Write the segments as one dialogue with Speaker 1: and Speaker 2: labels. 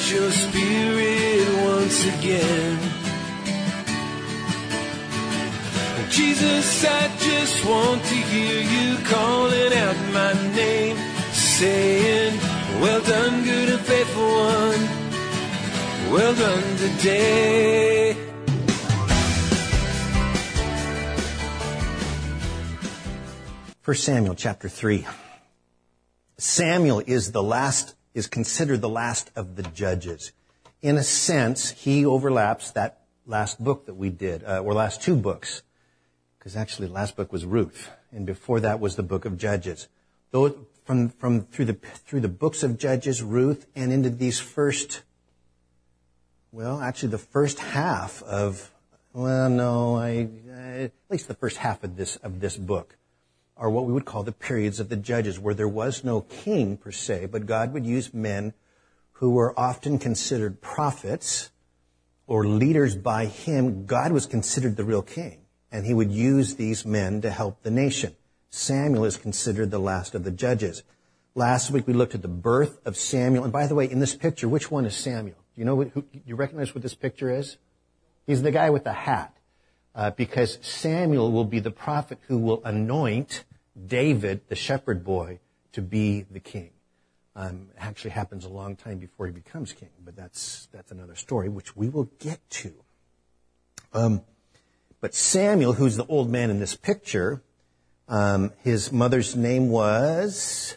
Speaker 1: your spirit once again. Jesus, I just want to hear you calling out my name, saying, well done, good and faithful one. Well done today.
Speaker 2: First Samuel chapter 3. Samuel is considered the last of the judges. In a sense, he overlaps that last book that we did, or last two books. Because actually the last book was Ruth, and before that was the book of Judges. Through the books of Judges, Ruth, and into these the first half of, at least the first half of this book are what we would call the periods of the Judges, where there was no king per se, but God would use men who were often considered prophets or leaders by him. God was considered the real king. And he would use these men to help the nation. Samuel is considered the last of the judges. Last week we looked at the birth of Samuel. And by the way, in this picture, which one is Samuel? Do you recognize what this picture is? He's the guy with the hat. Because Samuel will be the prophet who will anoint David, the shepherd boy, to be the king. It actually happens a long time before he becomes king. But that's another story, which we will get to. But Samuel, who's the old man in this picture, his mother's name was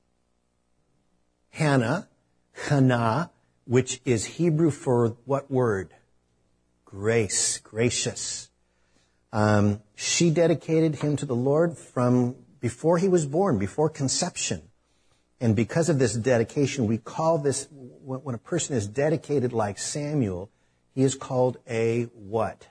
Speaker 2: Hannah, which is Hebrew for what word? Grace, gracious. She dedicated him to the Lord from before he was born, before conception. And because of this dedication, we call this, when a person is dedicated like Samuel, he is called a what?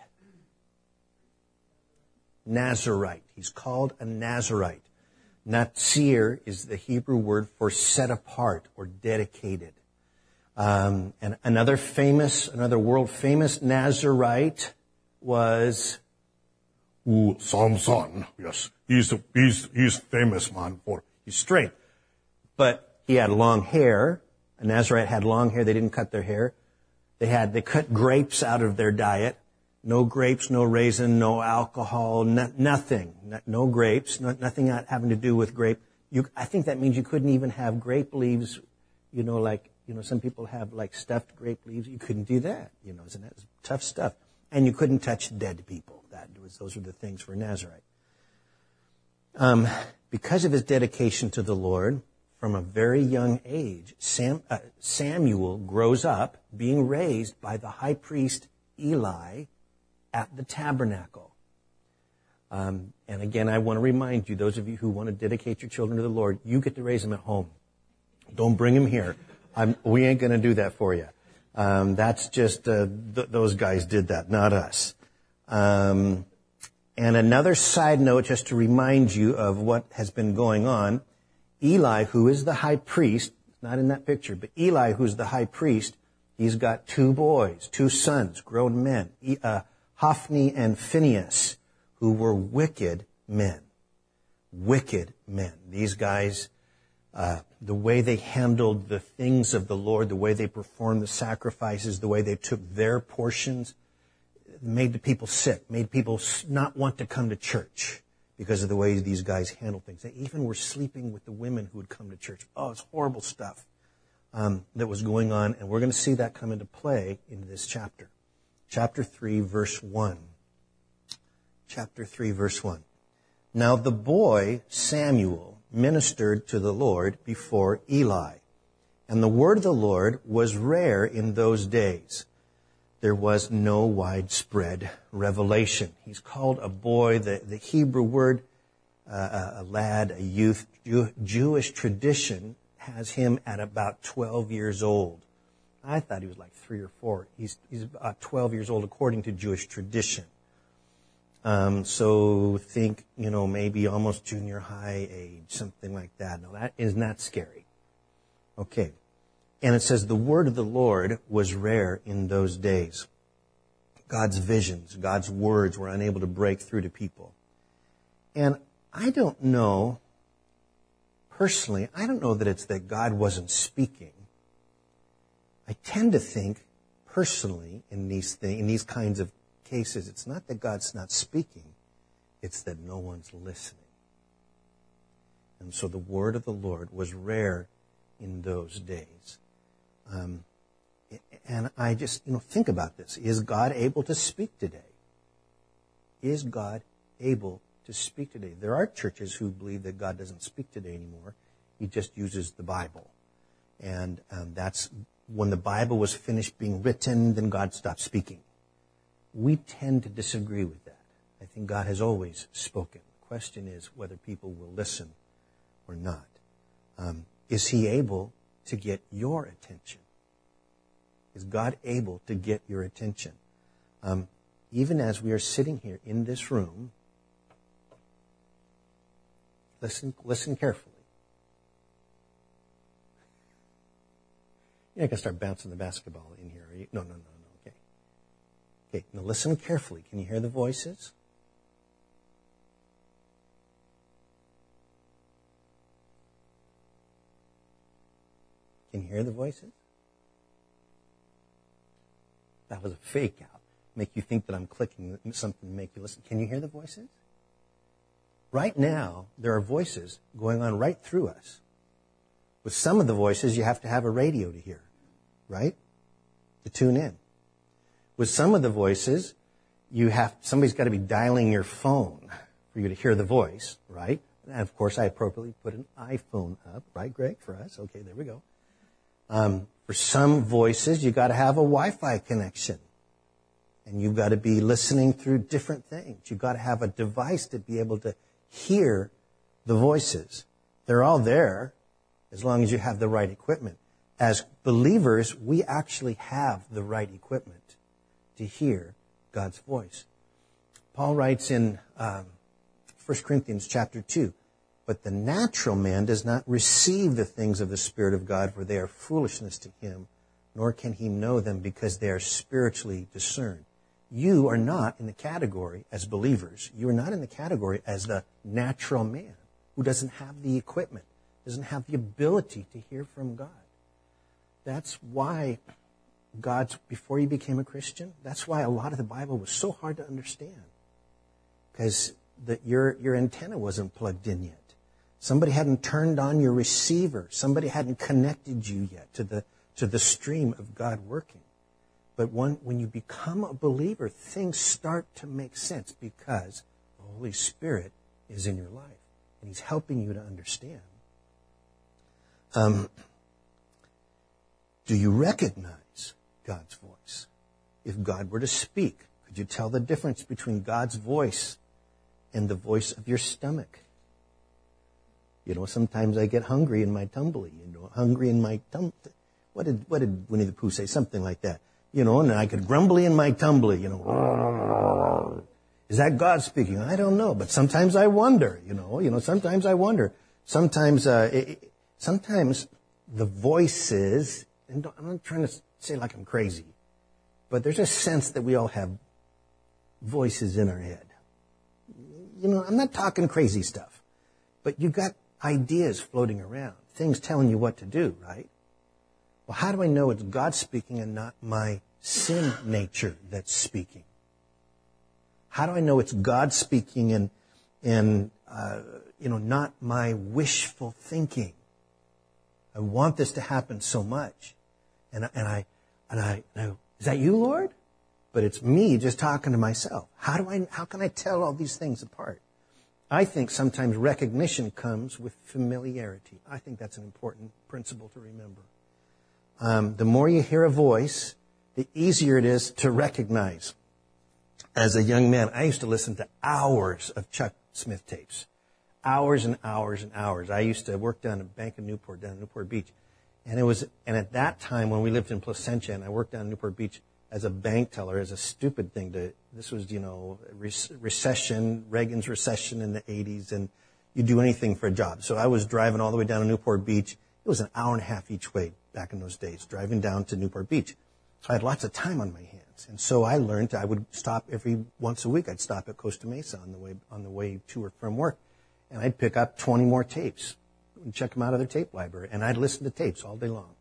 Speaker 2: Nazarite. He's called a Nazarite. Nazir is the Hebrew word for set apart or dedicated. And another world famous Nazarite was Samson. Yes, he's famous man for his strength. But he had long hair. A Nazarite had long hair. They didn't cut their hair. They cut grapes out of their diet. No grapes, no raisin, no alcohol, nothing. No grapes, nothing having to do with grape. I think that means you couldn't even have grape leaves, some people have like stuffed grape leaves. You couldn't do that, isn't that tough stuff? And you couldn't touch dead people. Those were the things for Nazarite. Because of his dedication to the Lord, from a very young age, Samuel grows up being raised by the high priest Eli at the tabernacle. And again, I want to remind you, those of you who want to dedicate your children to the Lord, you get to raise them at home. Don't bring them here. We ain't going to do that for you. That's just, those guys did that, not us. And another side note, just to remind you of what has been going on, Eli, who is the high priest, not in that picture, but Eli, who's the high priest, he's got two boys, two sons, grown men, Hophni and Phinehas, who were wicked men. Wicked men. These guys, the way they handled the things of the Lord, the way they performed the sacrifices, the way they took their portions, made the people sick, made people not want to come to church because of the way these guys handled things. They even were sleeping with the women who would come to church. Oh, it's horrible stuff that was going on, and we're going to see that come into play in this chapter. Chapter 3, verse 1. Chapter 3, verse 1. Now the boy, Samuel, ministered to the Lord before Eli. And the word of the Lord was rare in those days. There was no widespread revelation. He's called a boy, the Hebrew word, a lad, a youth. Jewish tradition has him at about 12 years old. I thought he was like 3 or 4. He's about 12 years old according to Jewish tradition. So think, maybe almost junior high age, something like that. Now that is not scary. Okay. And it says the word of the Lord was rare in those days. God's visions, God's words were unable to break through to people. And I don't know, personally, I don't know that it's that God wasn't speaking. I tend to think personally in these kinds of cases, it's not that God's not speaking, it's that no one's listening. And so the word of the Lord was rare in those days. And I just, think about this. Is God able to speak today? Is God able to speak today? There are churches who believe that God doesn't speak today anymore. He just uses the Bible. And that's when the Bible was finished being written, then God stopped speaking. We tend to disagree with that. I think God has always spoken. The question is whether people will listen or not. Is he able to get your attention? Is God able to get your attention? Even as we are sitting here in this room, listen carefully. You're not going to start bouncing the basketball in here, are you? No. Okay. Okay, now listen carefully. Can you hear the voices? Can you hear the voices? That was a fake out. Make you think that I'm clicking something to make you listen. Can you hear the voices? Right now, there are voices going on right through us. With some of the voices, you have to have a radio to hear, right? To tune in. With some of the voices, somebody's got to be dialing your phone for you to hear the voice, right? And of course, I appropriately put an iPhone up, right, Greg, for us? Okay, there we go. For some voices, you got to have a Wi-Fi connection. And you've got to be listening through different things. You've got to have a device to be able to hear the voices. They're all there as long as you have the right equipment. As believers, we actually have the right equipment to hear God's voice. Paul writes in 1 Corinthians chapter 2, "But the natural man does not receive the things of the Spirit of God, for they are foolishness to him, nor can he know them because they are spiritually discerned." You are not in the category as believers. You are not in the category as the natural man who doesn't have the equipment, doesn't have the ability to hear from God. That's why before you became a Christian, that's why a lot of the Bible was so hard to understand. Because your antenna wasn't plugged in yet. Somebody hadn't turned on your receiver. Somebody hadn't connected you yet to the stream of God working. But when you become a believer, things start to make sense because the Holy Spirit is in your life and He's helping you to understand. Do you recognize God's voice? If God were to speak, could you tell the difference between God's voice and the voice of your stomach? Sometimes I get hungry in my tumbly. Hungry in my tum. What did Winnie the Pooh say? Something like that. And I could grumbly in my tumbly. Is that God speaking? I don't know, but sometimes I wonder. Sometimes I wonder. Sometimes the voices. And I'm not trying to say like I'm crazy, but there's a sense that we all have voices in our head. I'm not talking crazy stuff, but you've got ideas floating around, things telling you what to do, right? Well, how do I know it's God speaking and not my sin nature that's speaking? How do I know it's God speaking and not my wishful thinking? I want this to happen so much, and I is that you, Lord? But it's me just talking to myself. How can I tell all these things apart? I think sometimes recognition comes with familiarity. I think that's an important principle to remember. The more you hear a voice, the easier it is to recognize. As a young man, I used to listen to hours of Chuck Smith tapes. Hours and hours and hours. I used to work down at Bank of Newport, down in Newport Beach. And at that time when we lived in Placentia and I worked down in Newport Beach as a bank teller, as a stupid thing this was, recession, Reagan's recession in the 80s, and you do anything for a job. So I was driving all the way down to Newport Beach. It was an hour and a half each way back in those days, driving down to Newport Beach. So I had lots of time on my hands. And so I learned I would stop every once a week. I'd stop at Costa Mesa on the way to or from work. And I'd pick up 20 more tapes and check them out of their tape library. And I'd listen to tapes all day long.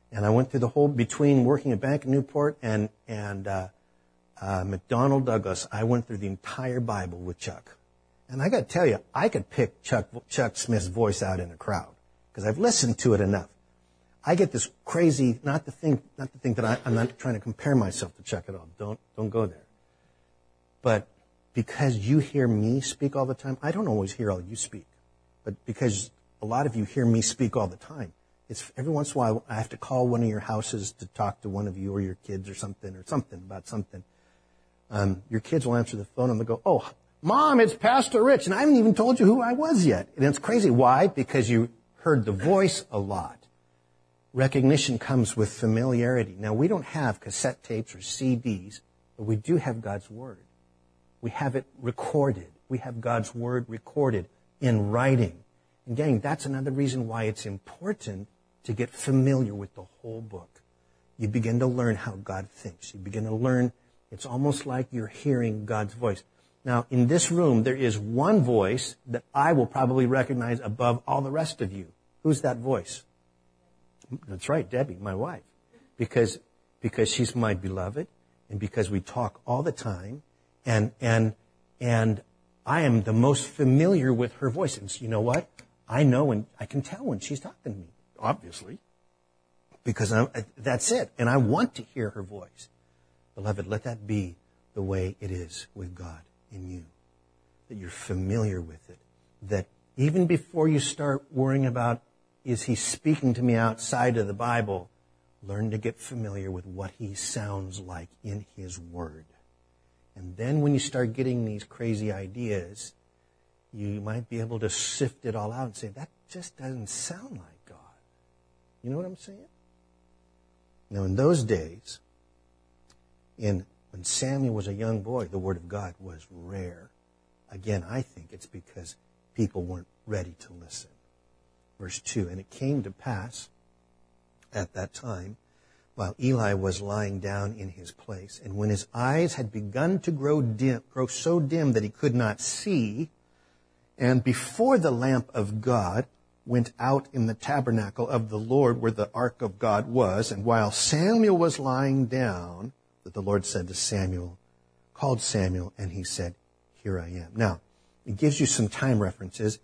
Speaker 2: And I went through the whole, between working at Bank of Newport and McDonnell Douglas, I went through the entire Bible with Chuck. And I got to tell you, I could pick Chuck Smith's voice out in a crowd because I've listened to it enough. I get this crazy, not to think that I'm not trying to compare myself to Chuck at all. Don't go there. But because you hear me speak all the time, I don't always hear all you speak. But because a lot of you hear me speak all the time, it's every once in a while I have to call one of your houses to talk to one of you or your kids or something about something. Your kids will answer the phone and they'll go, "Oh, Mom, it's Pastor Rich," and I haven't even told you who I was yet. And it's crazy. Why? Because you heard the voice a lot. Recognition comes with familiarity. Now, we don't have cassette tapes or CDs, but we do have God's Word. We have it recorded. We have God's Word recorded in writing. And gang, that's another reason why it's important to get familiar with the whole book. You begin to learn how God thinks. You begin to learn, it's almost like you're hearing God's voice. Now, in this room, there is one voice that I will probably recognize above all the rest of you. Who's that voice? That's right, Debbie, my wife. Because she's my beloved, and because we talk all the time, and I am the most familiar with her voice. And you know what? I know and I can tell when she's talking to me, obviously, because that's it. And I want to hear her voice. Beloved, let that be the way it is with God in you, that you're familiar with it, that even before you start worrying about, is he speaking to me outside of the Bible, learn to get familiar with what he sounds like in his Word. And then when you start getting these crazy ideas, you might be able to sift it all out and say, that just doesn't sound like God. You know what I'm saying? Now, in those days, when Samuel was a young boy, the Word of God was rare. Again, I think it's because people weren't ready to listen. Verse 2, and it came to pass at that time, while Eli was lying down in his place, and when his eyes had begun to grow so dim that he could not see, and before the lamp of God went out in the tabernacle of the Lord where the ark of God was, and while Samuel was lying down, that the Lord said to Samuel, called Samuel, and he said, "Here I am." Now, it gives you some time references.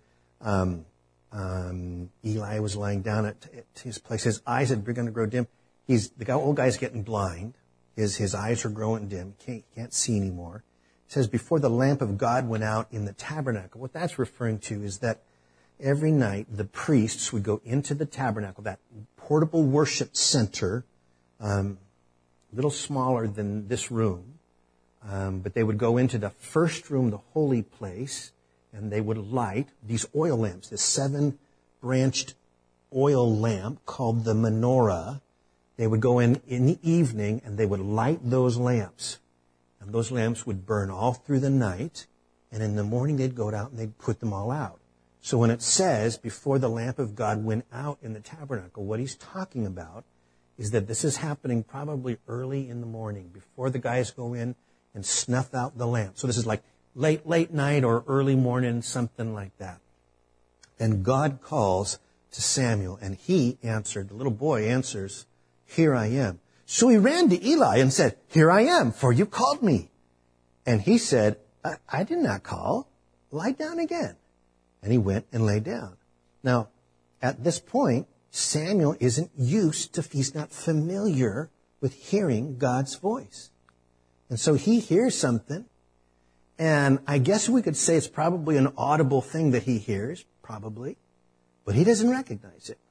Speaker 2: Eli was lying down at his place. His eyes had begun to grow dim. The old guy's getting blind. His eyes are growing dim. He can't see anymore. It says, before the lamp of God went out in the tabernacle. What that's referring to is that every night the priests would go into the tabernacle, that portable worship center, a little smaller than this room, but they would go into the first room, the holy place, and they would light these oil lamps, this 7-branched oil lamp called the menorah. They would go in the evening and they would light those lamps. And those lamps would burn all through the night. And in the morning they'd go out and they'd put them all out. So when it says, before the lamp of God went out in the tabernacle, what he's talking about is that this is happening probably early in the morning, before the guys go in and snuff out the lamp. So this is like late night or early morning, something like that. And God calls to Samuel, and he answered, the little boy answers, "Here I am." So he ran to Eli and said, "Here I am, for you called me." And he said, I did not call. Lie down again. And he went and lay down. Now, at this point, Samuel isn't he's not familiar with hearing God's voice. And so he hears something, and I guess we could say it's probably an audible thing that he hears, probably, but he doesn't recognize it.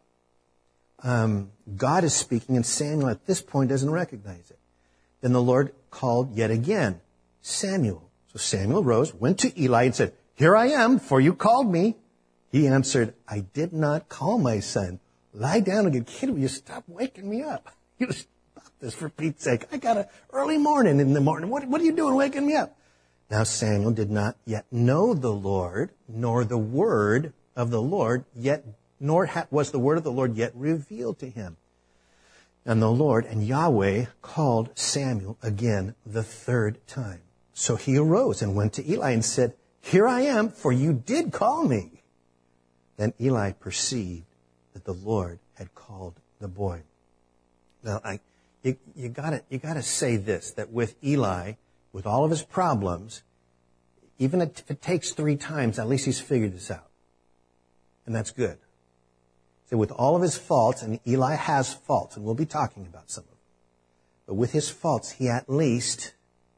Speaker 2: God is speaking, and Samuel at this point doesn't recognize it. Then the Lord called yet again, "Samuel." So Samuel rose, went to Eli, and said, "Here I am, for you called me." He answered, "I did not call, my son. Lie down and get kidding. Will you stop waking me up? You stop this for Pete's sake. I got an early morning in the morning. What are you doing waking me up?" Now Samuel did not yet know the Lord, nor the word of the Lord yet, was the word of the Lord yet revealed to him. And the Lord and Yahweh called Samuel again the third time. So he arose and went to Eli and said, "Here I am, for you did call me." Then Eli perceived that the Lord had called the boy. Now, you gotta say this, that with Eli, with all of his problems, even if it takes 3 times, at least he's figured this out. And that's good. So with all of his faults, and Eli has faults, and we'll be talking about some of them, but with his faults, he at least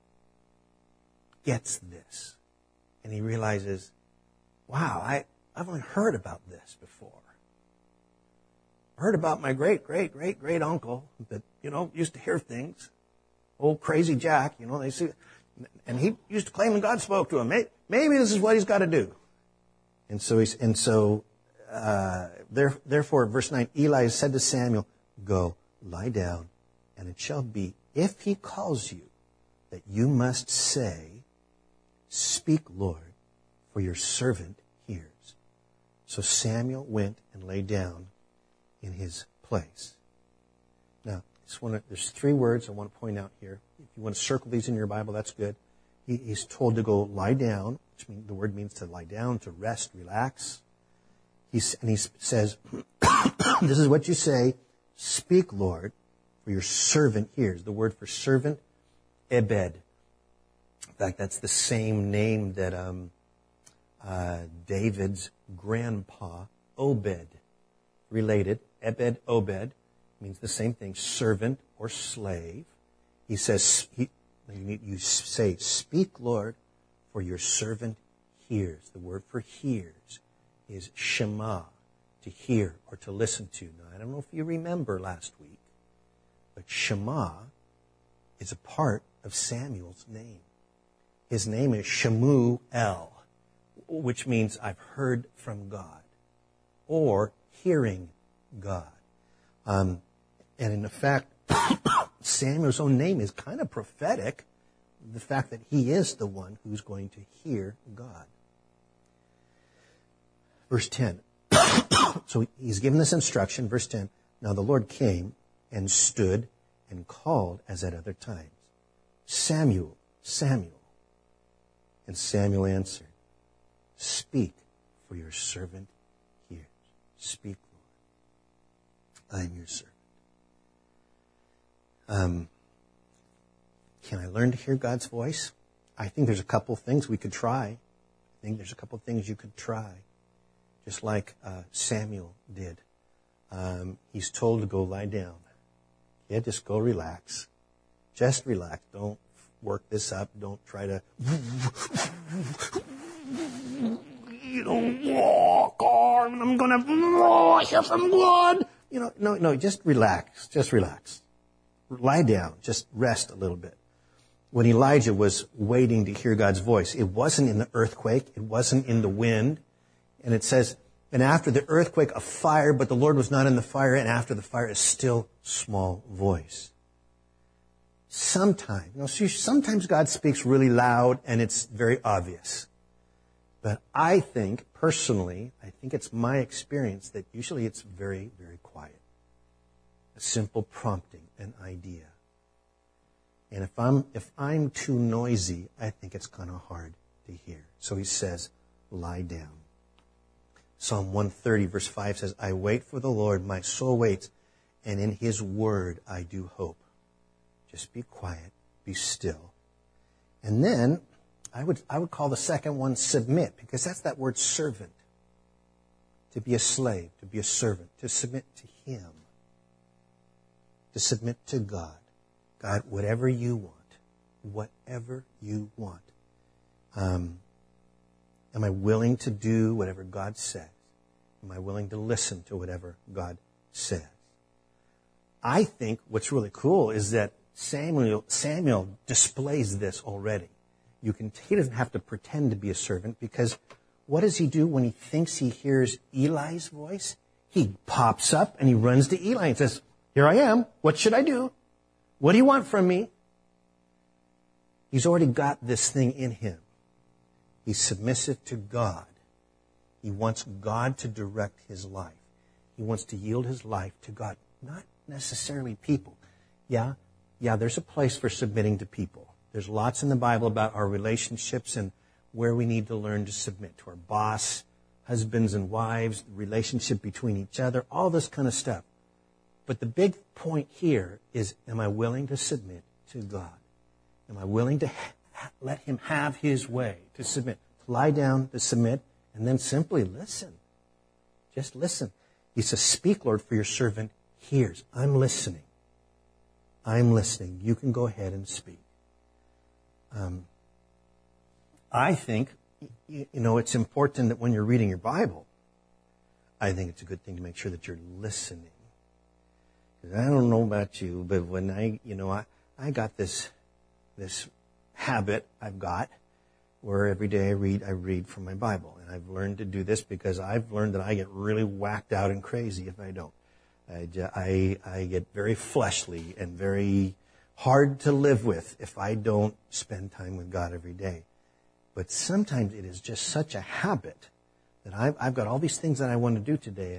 Speaker 2: gets this. And he realizes, wow, I've only heard about this before. I heard about my great uncle that, used to hear things. Old crazy Jack, they see, and he used to claim that God spoke to him. Maybe this is what he's got to do. Therefore, verse 9, Eli said to Samuel, go, lie down, and it shall be, if he calls you, that you must say, speak, Lord, for your servant hears. So Samuel went and lay down in his place. Now, there's 3 words I want to point out here. If you want to circle these in your Bible, that's good. He's told to go lie down, which the word means to lie down, to rest, relax. He says, this is what you say, speak, Lord, for your servant hears. The word for servant, Ebed. In fact, that's the same name that David's grandpa, Obed, related. Ebed, Obed, means the same thing, servant or slave. He says, you say, speak, Lord, for your servant hears. The word for hears is shema, to hear or to listen to. Now, I don't know if you remember last week, but shema is a part of Samuel's name. His name is Shemuel, which means I've heard from God, or hearing God. And in fact, Samuel's own name is kind of prophetic, the fact that he is the one who's going to hear God. Verse 10. So he's given this instruction. Verse 10. Now the Lord came and stood and called as at other times, Samuel, Samuel. And Samuel answered, speak, for your servant hears. Speak, Lord. I am your servant. Can I learn to hear God's voice? I think there's a couple things we could try. I think there's a couple things you could try, just like Samuel did. He's told to go lie down. Yeah, just go relax. Just relax. Don't work this up. Don't try to, God, I'm going to have some blood. No, just relax. Just relax. Lie down. Just rest a little bit. When Elijah was waiting to hear God's voice, it wasn't in the earthquake. It wasn't in the wind. And it says, and after the earthquake, a fire, but the Lord was not in the fire, and after the fire, a still small voice. Sometimes God speaks really loud, and it's very obvious. But I think, personally, it's my experience that usually it's very, very quiet. A simple prompting, an idea. And if I'm too noisy, I think it's kind of hard to hear. So he says, lie down. Psalm 130 verse 5 says, I wait for the Lord, my soul waits, and in his word I do hope. Just be quiet, be still. And then I would call the second one submit, because that's that word servant. To be a slave, to be a servant, to submit to him. To submit to God. God, whatever you want. Whatever you want. Am I willing to do whatever God says? Am I willing to listen to whatever God says? I think what's really cool is that Samuel displays this already. He doesn't have to pretend to be a servant, because what does he do when he thinks he hears Eli's voice? He pops up and he runs to Eli and says, here I am. What should I do? What do you want from me? He's already got this thing in him. He's submissive to God. He wants God to direct his life. He wants to yield his life to God, not necessarily people. Yeah, there's a place for submitting to people. There's lots in the Bible about our relationships and where we need to learn to submit to our boss, husbands and wives, the relationship between each other, all this kind of stuff. But the big point here is, am I willing to submit to God? Am I willing to let him have his way, to submit, to lie down, to submit, and then simply listen? Just listen. He says, speak, Lord, for your servant hears. I'm listening. I'm listening. You can go ahead and speak. I think, it's important that when you're reading your Bible, I think it's a good thing to make sure that you're listening. Because I don't know about you, but when I got this habit I've got where every day I read from my Bible. And I've learned to do this because I've learned that I get really whacked out and crazy if I don't. I get very fleshly and very hard to live with if I don't spend time with God every day. But sometimes it is just such a habit that I've got all these things that I want to do today,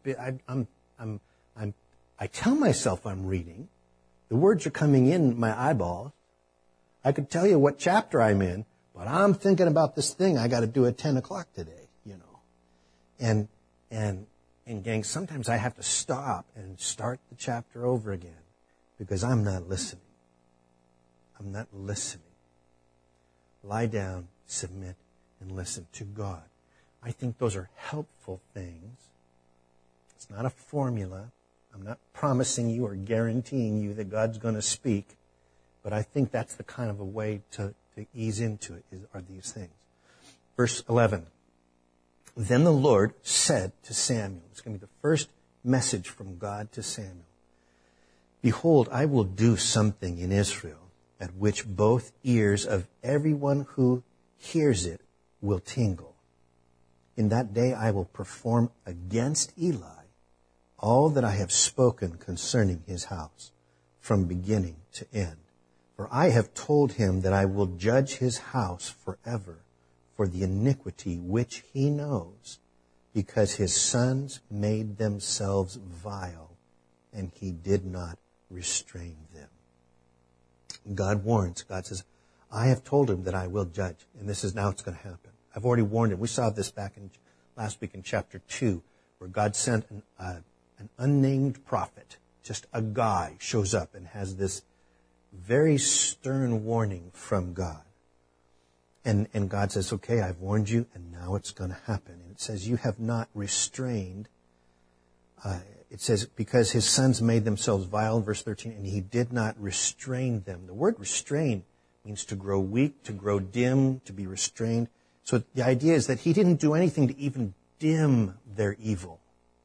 Speaker 2: and I tell myself I'm reading. The words are coming in my eyeballs. I could tell you what chapter I'm in, but I'm thinking about this thing I got to do at 10 o'clock today, And gang, sometimes I have to stop and start the chapter over again because I'm not listening. I'm not listening. Lie down, submit, and listen to God. I think those are helpful things. It's not a formula. I'm not promising you or guaranteeing you that God's going to speak, but I think that's the kind of a way to ease into it, are these things. Verse 11. Then the Lord said to Samuel, it's going to be the first message from God to Samuel, behold, I will do something in Israel at which both ears of everyone who hears it will tingle. In that day I will perform against Eli all that I have spoken concerning his house from beginning to end. For I have told him that I will judge his house forever for the iniquity which he knows, because his sons made themselves vile, and he did not restrain them. God warns. God says, I have told him that I will judge, and this is now it's going to happen. I've already warned him. We saw this back in last week in chapter 2, where God sent an unnamed prophet, just a guy, shows up and has this very stern warning from God. And God says, okay, I've warned you, and now it's going to happen. And it says, you have not restrained. It says, because his sons made themselves vile, verse 13, and he did not restrain them. The word restrain means to grow weak, to grow dim, to be restrained. So the idea is that he didn't do anything to even dim their evil.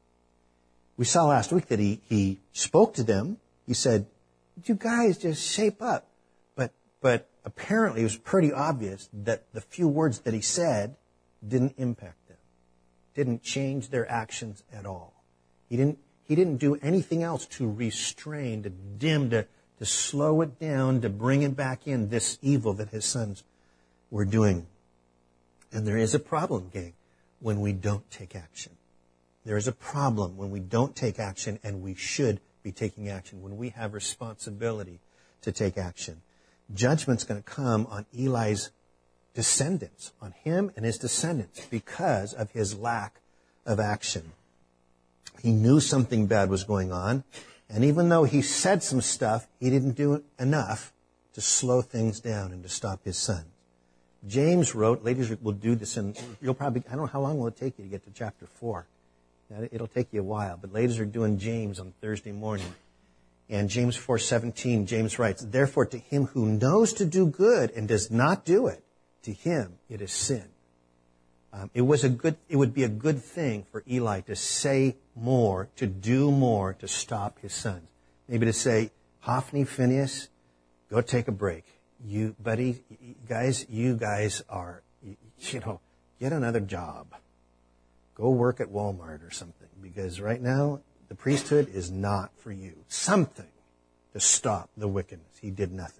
Speaker 2: We saw last week that he spoke to them. He said, you guys just shape up. But apparently it was pretty obvious that the few words that he said didn't impact them, didn't change their actions at all. He didn't do anything else to restrain, to dim, to slow it down, to bring it back in, this evil that his sons were doing. And there is a problem, gang, when we don't take action. There is a problem when we don't take action, and we should be taking action, when we have responsibility to take action. Judgment's going to come on Eli's descendants, on him and his descendants, because of his lack of action. He knew something bad was going on, and even though he said some stuff, he didn't do enough to slow things down and to stop his sons. James wrote, ladies will do this, and you'll probably, I don't know how long will it take you to get to chapter 4. It'll take you a while, but ladies are doing James on Thursday morning. And James 4:17, James writes, therefore to him who knows to do good and does not do it, to him it is sin. It would be a good thing for Eli to say more, to do more, to stop his sons. Maybe to say, Hophni, Phinehas, go take a break. You guys are, get another job. Go work at Walmart or something, because right now the priesthood is not for you. Something to stop the wickedness. He did nothing.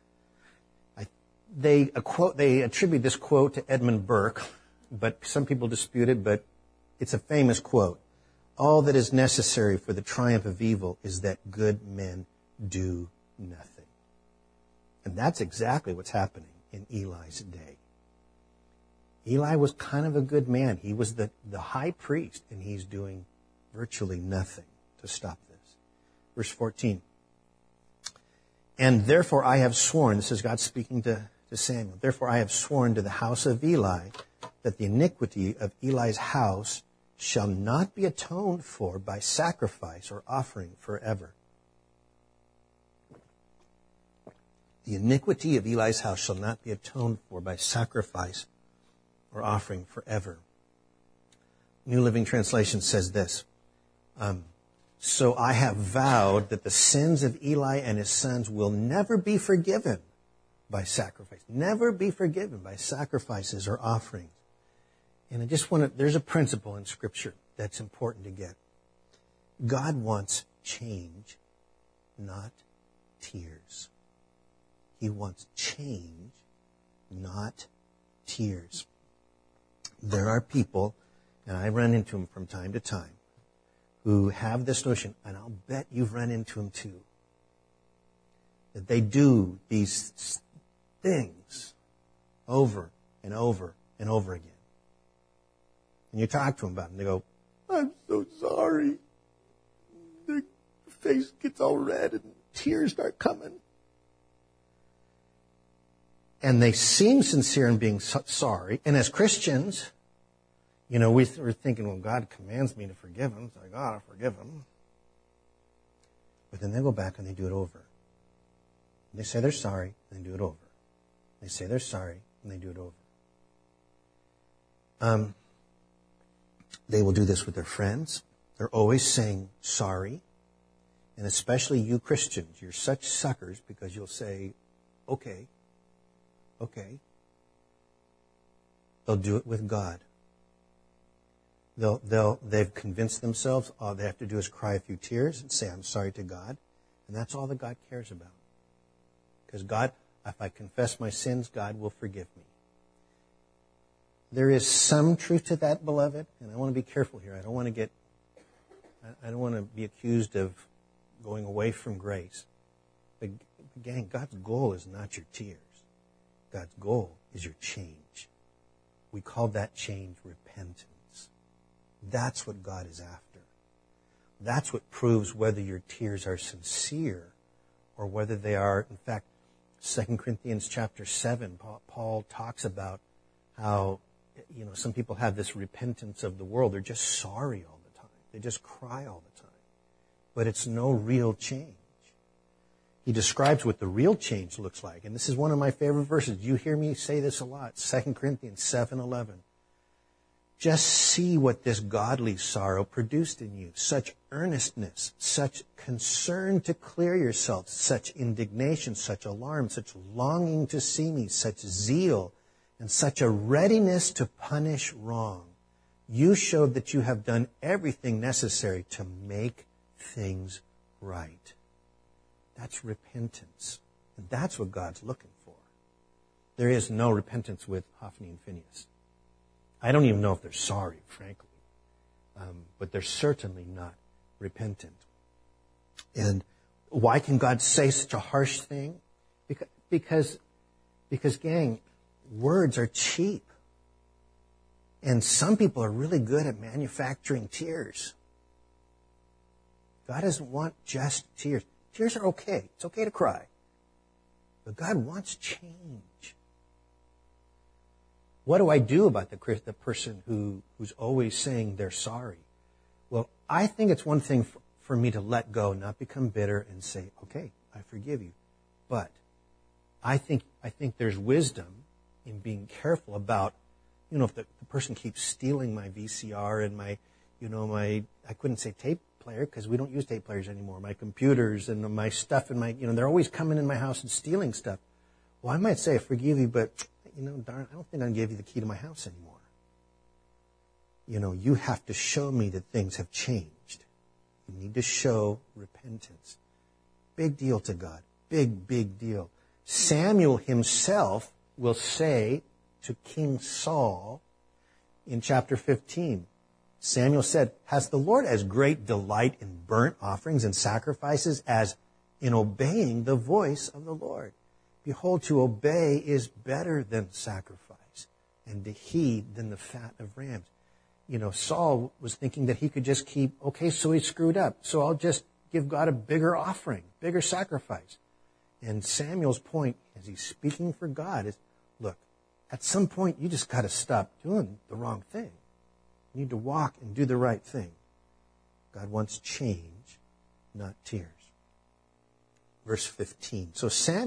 Speaker 2: They attribute this quote to Edmund Burke, but some people dispute it, but it's a famous quote. All that is necessary for the triumph of evil is that good men do nothing. And that's exactly what's happening in Eli's day. Eli was kind of a good man. He was the high priest, and he's doing virtually nothing to stop this. Verse 14. And therefore I have sworn, this is God speaking to Samuel, therefore I have sworn to the house of Eli that the iniquity of Eli's house shall not be atoned for by sacrifice or offering forever. The iniquity of Eli's house shall not be atoned for by sacrifice or offering forever. New Living Translation says this, so I have vowed that the sins of Eli and his sons will never be forgiven by sacrifice. Never be forgiven by sacrifices or offerings. And I just want to, there's a principle in Scripture that's important to get. God wants change, not tears. He wants change, not tears. There are people, and I run into them from time to time, who have this notion, and I'll bet you've run into them too, that they do these things over and over and over again. And you talk to them about it, and they go, I'm so sorry. Their face gets all red and tears start coming. And they seem sincere in being sorry. And as Christians, you know, we're thinking, well, God commands me to forgive him, so I gotta forgive him. But then they go back and they do it over. They say they're sorry, and they do it over. They say they're sorry, and they do it over. They will do this with their friends. They're always saying sorry. And especially you Christians, you're such suckers because you'll say, okay. They'll do it with God. They've convinced themselves all they have to do is cry a few tears and say, I'm sorry to God. And that's all that God cares about. Because God, if I confess my sins, God will forgive me. There is some truth to that, beloved, and I want to be careful here. I don't want to be accused of going away from grace. But gang, God's goal is not your tears. God's goal is your change. We call that change repentance. That's what God is after. That's what proves whether your tears are sincere or whether they are, in fact, 2 Corinthians chapter 7, Paul talks about how, you know, some people have this repentance of the world. They're just sorry all the time. They just cry all the time. But it's no real change. He describes what the real change looks like. And this is one of my favorite verses. You hear me say this a lot. 2 Corinthians 7:11. Just see what this godly sorrow produced in you. Such earnestness, such concern to clear yourself, such indignation, such alarm, such longing to see me, such zeal, and such a readiness to punish wrong. You showed that you have done everything necessary to make things right. That's repentance. And that's what God's looking for. There is no repentance with Hophni and Phinehas. I don't even know if they're sorry, frankly. But they're certainly not repentant. And why can God say such a harsh thing? Because gang, words are cheap. And some people are really good at manufacturing tears. God doesn't want just tears. Tears are okay. It's okay to cry. But God wants change. What do I do about the person who's always saying they're sorry? Well, I think it's one thing for me to let go, not become bitter and say, okay, I forgive you. But I think there's wisdom in being careful about, you know, if the person keeps stealing my VCR and my I couldn't say tape player because we don't use tape players anymore, my computers and my stuff and they're always coming in my house and stealing stuff. Well, I might say I forgive you, but, darn, I don't think I can give you the key to my house anymore. You have to show me that things have changed. You need to show repentance. Big deal to God. Big, big deal. Samuel himself will say to King Saul in chapter 15, Samuel said, has the Lord as great delight in burnt offerings and sacrifices as in obeying the voice of the Lord? Behold, to obey is better than sacrifice, and to heed than the fat of rams. Saul was thinking that he could just so he screwed up. So I'll just give God a bigger offering, bigger sacrifice. And Samuel's point as he's speaking for God is, look, at some point you just got to stop doing the wrong thing. You need to walk and do the right thing. God wants change, not tears. Verse 15. So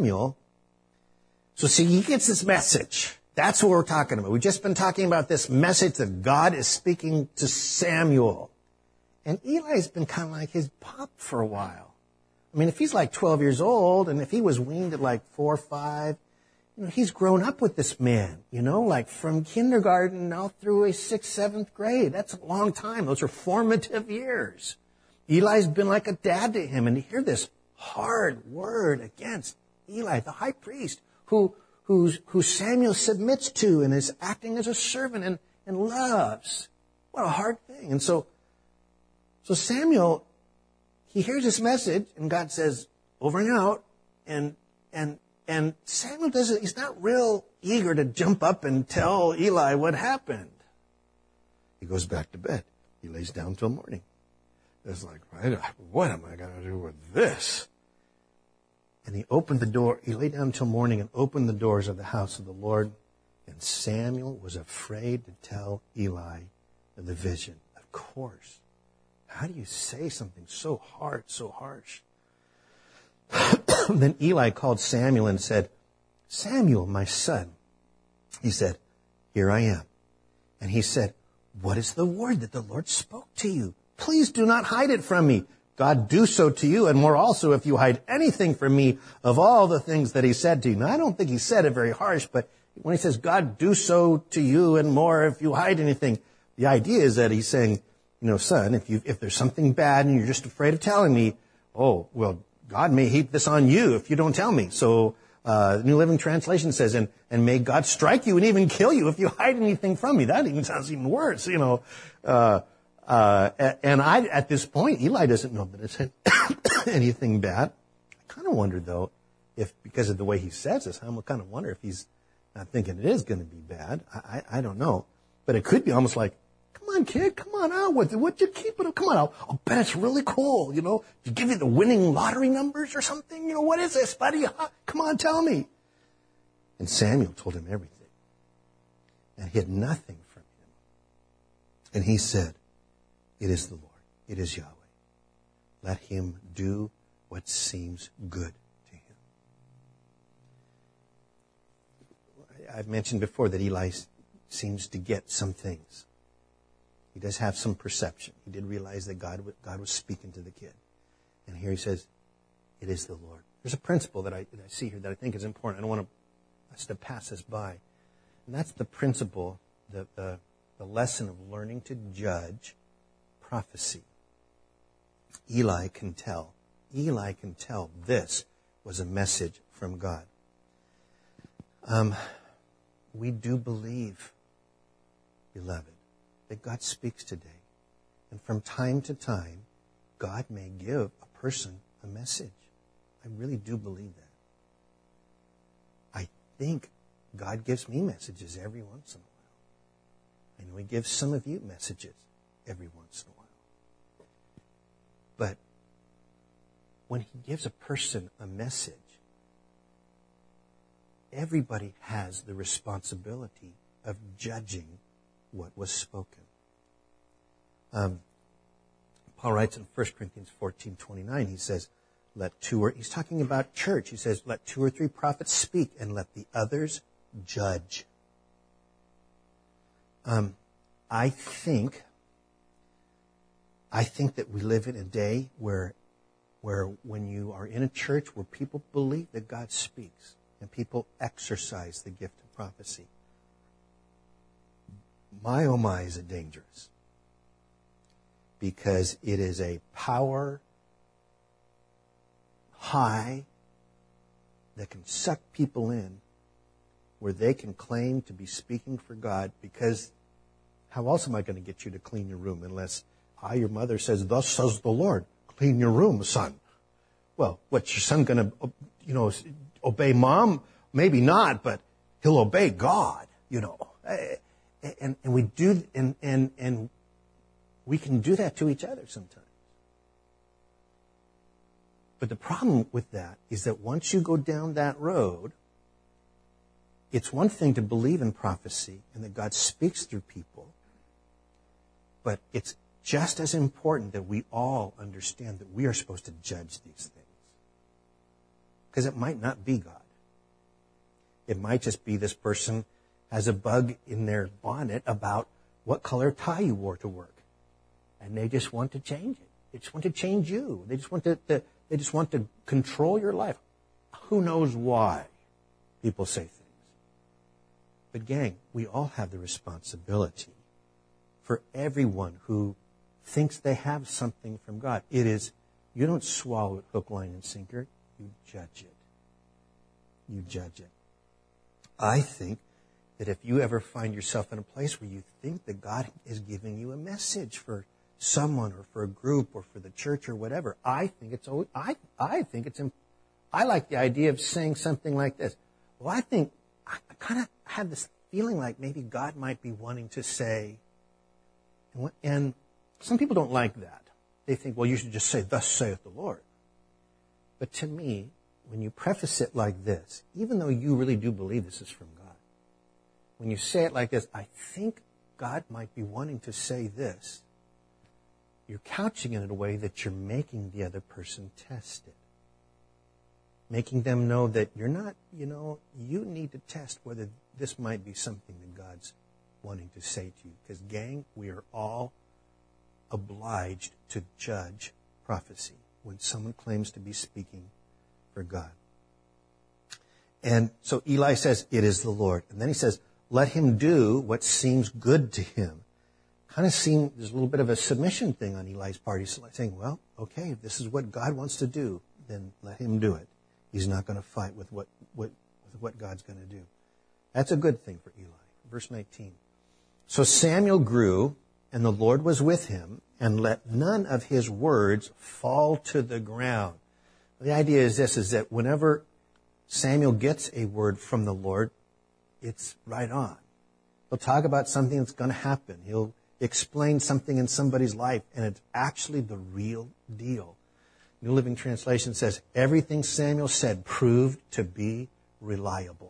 Speaker 2: he gets this message. That's what we're talking about. We've just been talking about this message that God is speaking to Samuel. And Eli's been kind of like his pop for a while. I mean, if he's like 12 years old, and if he was weaned at like 4 or 5, he's grown up with this man, like from kindergarten now through his 6th, 7th grade. That's a long time. Those are formative years. Eli's been like a dad to him. And to hear this hard word against Eli, the high priest, who Samuel submits to and is acting as a servant and loves. What a hard thing. And so Samuel, he hears this message, and God says, over and out, and Samuel he's not real eager to jump up and tell Eli what happened. He goes back to bed. He lays down till morning. It's like, what am I going to do with this? And he opened the door. He lay down till morning and opened the doors of the house of the Lord. And Samuel was afraid to tell Eli the vision. Of course. How do you say something so hard, so harsh? Then Eli called Samuel and said, Samuel, my son. He said, here I am. And he said, what is the word that the Lord spoke to you? Please do not hide it from me. God do so to you, and more also if you hide anything from me of all the things that he said to you. Now, I don't think he said it very harsh, but when he says, God do so to you and more if you hide anything, the idea is that he's saying, son, if there's something bad and you're just afraid of telling me, oh, well, God may heap this on you if you don't tell me. So, the New Living Translation says, and may God strike you and even kill you if you hide anything from me. That even sounds even worse, and at this point, Eli doesn't know that it's anything bad. I kind of wonder, though, if because of the way he says this, I kind of wonder if he's not thinking it is going to be bad. I don't know. But it could be almost like, come on, kid, come on out with it. Would you keep it? Come on, I'll bet it's really cool, To give you the winning lottery numbers or something? What is this, buddy? Come on, tell me. And Samuel told him everything and hid nothing from him. And he said, it is the Lord. It is Yahweh. Let him do what seems good to him. I've mentioned before that Eli seems to get some things. He does have some perception. He did realize that God was speaking to the kid. And here he says, it is the Lord. There's a principle that I see here that I think is important. I don't want us to pass this by. And that's the principle, the lesson of learning to judge prophecy. Eli can tell this was a message from God. We do believe, beloved, that God speaks today. And from time to time, God may give a person a message. I really do believe that. I think God gives me messages every once in a while. I know he gives some of you messages every once in a while. But when he gives a person a message, everybody has the responsibility of judging what was spoken. Paul writes in 1 Corinthians 14:29, he says, he's talking about church. He says, let 2 or 3 prophets speak and let the others judge. I think that we live in a day where when you are in a church where people believe that God speaks and people exercise the gift of prophecy, my oh my, is it dangerous. Because it is a power high that can suck people in where they can claim to be speaking for God, because how else am I going to get you to clean your room unless your mother says, thus says the Lord, clean your room, son. Well, what's your son going to, obey mom? Maybe not, but he'll obey God, And we do, and we can do that to each other sometimes. But the problem with that is that once you go down that road, it's one thing to believe in prophecy and that God speaks through people, but it's just as important that we all understand that we are supposed to judge these things. Because it might not be God. It might just be this person has a bug in their bonnet about what color tie you wore to work. And they just want to change it. They just want to change you. They just want to control your life. Who knows why people say things. But gang, we all have the responsibility for everyone who thinks they have something from God. It is, you don't swallow it hook, line, and sinker. You judge it. You judge it. I think that if you ever find yourself in a place where you think that God is giving you a message for someone or for a group or for the church or whatever, I like the idea of saying something like this. Well, I kind of have this feeling like maybe God might be wanting to say, and some people don't like that. They think, well, you should just say, thus saith the Lord. But to me, when you preface it like this, even though you really do believe this is from God, when you say it like this, I think God might be wanting to say this. You're couching it in a way that you're making the other person test it. Making them know that you're not, you need to test whether this might be something that God's wanting to say to you. Because, gang, we are all obliged to judge prophecy when someone claims to be speaking for God. And so Eli says, it is the Lord. And then he says, let him do what seems good to him. There's a little bit of a submission thing on Eli's part. He's saying, well, okay, if this is what God wants to do, then let him do it. He's not going to fight with what God's going to do. That's a good thing for Eli. Verse 19. So Samuel grew, and the Lord was with him, and let none of his words fall to the ground. The idea is this, is that whenever Samuel gets a word from the Lord, it's right on. He'll talk about something that's going to happen. He'll explain something in somebody's life, and it's actually the real deal. New Living Translation says, everything Samuel said proved to be reliable.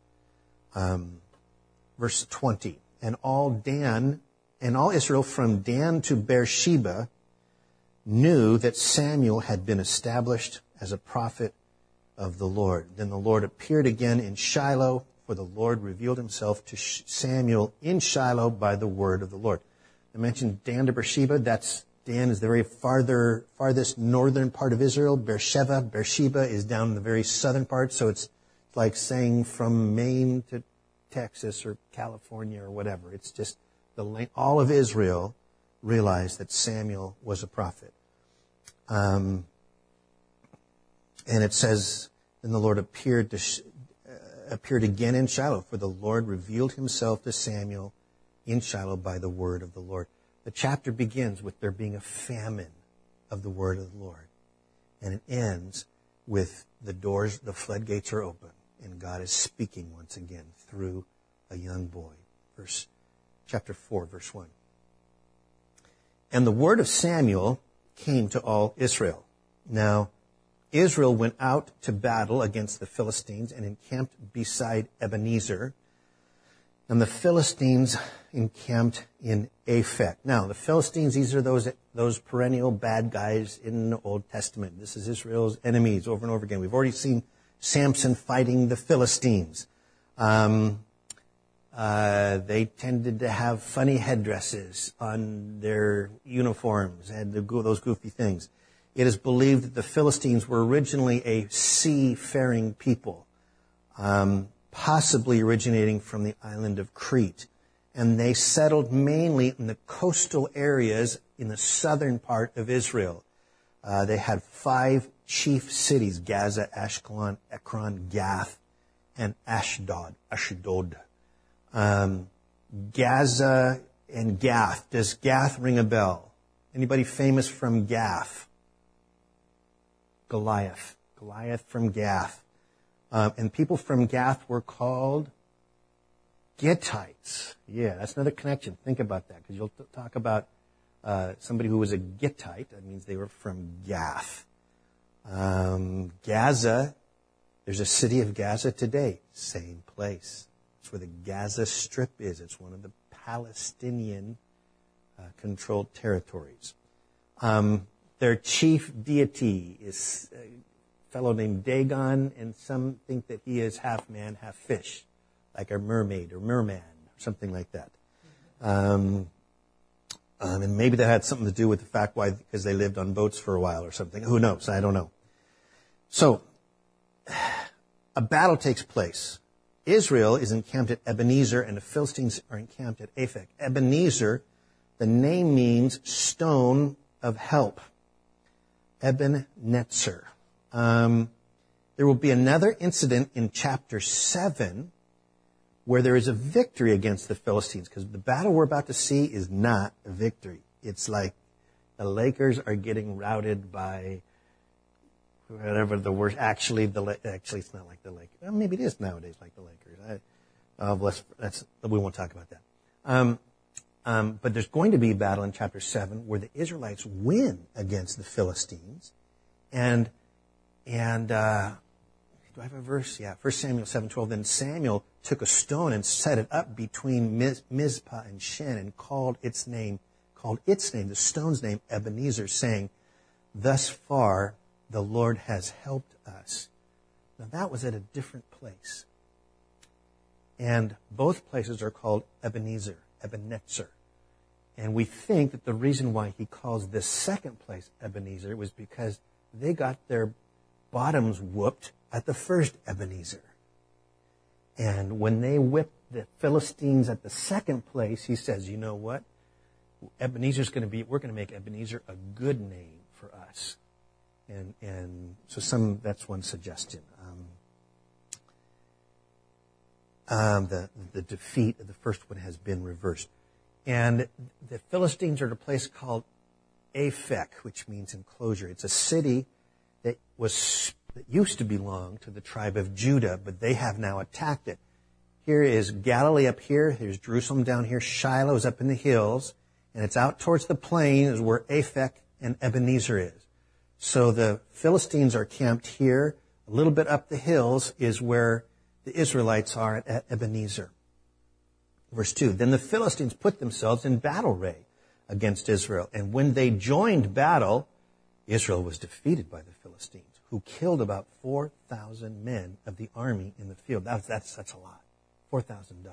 Speaker 2: Verse 20, and all Israel from Dan to Beersheba knew that Samuel had been established as a prophet of the Lord. Then the Lord appeared again in Shiloh, for the Lord revealed himself to Samuel in Shiloh by the word of the Lord. I mentioned Dan to Beersheba. Dan is the very farthest northern part of Israel. Beersheba is down in the very southern part. So it's like saying from Maine to Texas or California or whatever. It's just all of Israel realized that Samuel was a prophet. And it says, then the Lord appeared again in Shiloh, for the Lord revealed himself to Samuel in Shiloh by the word of the Lord. The chapter begins with there being a famine of the word of the Lord. And it ends with the floodgates are open, and God is speaking once again through a young boy. Chapter 4, verse 1. And the word of Samuel came to all Israel. Now, Israel went out to battle against the Philistines and encamped beside Ebenezer. And the Philistines encamped in Aphek. Now, the Philistines, these are those perennial bad guys in the Old Testament. This is Israel's enemies over and over again. We've already seen Samson fighting the Philistines. They tended to have funny headdresses on their uniforms, had those goofy things. It is believed that the Philistines were originally a seafaring people, possibly originating from the island of Crete. And they settled mainly in the coastal areas in the southern part of Israel. They had 5 chief cities: Gaza, Ashkelon, Ekron, Gath, and Ashdod. Gaza and Gath. Does Gath ring a bell? Anybody famous from Gath? Goliath from Gath. And people from Gath were called Gittites. Yeah, that's another connection. Think about that, because you'll talk about somebody who was a Gittite. That means they were from Gath. Gaza, there's a city of Gaza today. Same place. It's where the Gaza Strip is. It's one of the Palestinian controlled territories. Their chief deity is a fellow named Dagon, and some think that he is half man, half fish, like a mermaid or merman, or something like that. And maybe that had something to do with the fact why, because they lived on boats for a while or something. Who knows? I don't know. So, a battle takes place. Israel is encamped at Ebenezer, and the Philistines are encamped at Aphek. Ebenezer, the name means stone of help. Ebenetzer. There will be another incident in chapter 7 where there is a victory against the Philistines, because the battle we're about to see is not a victory. It's like the Lakers are getting routed by whatever the worst. Actually, it's not like the Lakers. Well, maybe it is nowadays like the Lakers. We won't talk about that. But there's going to be a battle in chapter 7 where the Israelites win against the Philistines. And do I have a verse? Yeah, 1 Samuel 7:12. Then Samuel took a stone and set it up between Mizpah and Shen and called its name, the stone's name, Ebenezer, saying, "Thus far the Lord has helped us." Now that was at a different place. And both places are called Ebenezer. And we think that the reason why he calls this second place Ebenezer was because they got their bottoms whooped at the first Ebenezer. And when they whipped the Philistines at the second place, he says, you know what? We're going to make Ebenezer a good name for us. And so that's one suggestion. The defeat of the first one has been reversed. And the Philistines are at a place called Aphek, which means enclosure. It's a city that used to belong to the tribe of Judah, but they have now attacked it. Here is Galilee up here. Here's Jerusalem down here. Shiloh is up in the hills, and it's out towards the plain is where Aphek and Ebenezer is. So the Philistines are camped here. A little bit up the hills is where the Israelites are at Ebenezer. Verse 2, then the Philistines put themselves in battle array against Israel. And when they joined battle, Israel was defeated by the Philistines, who killed about 4,000 men of the army in the field. That's a lot. 4,000 died.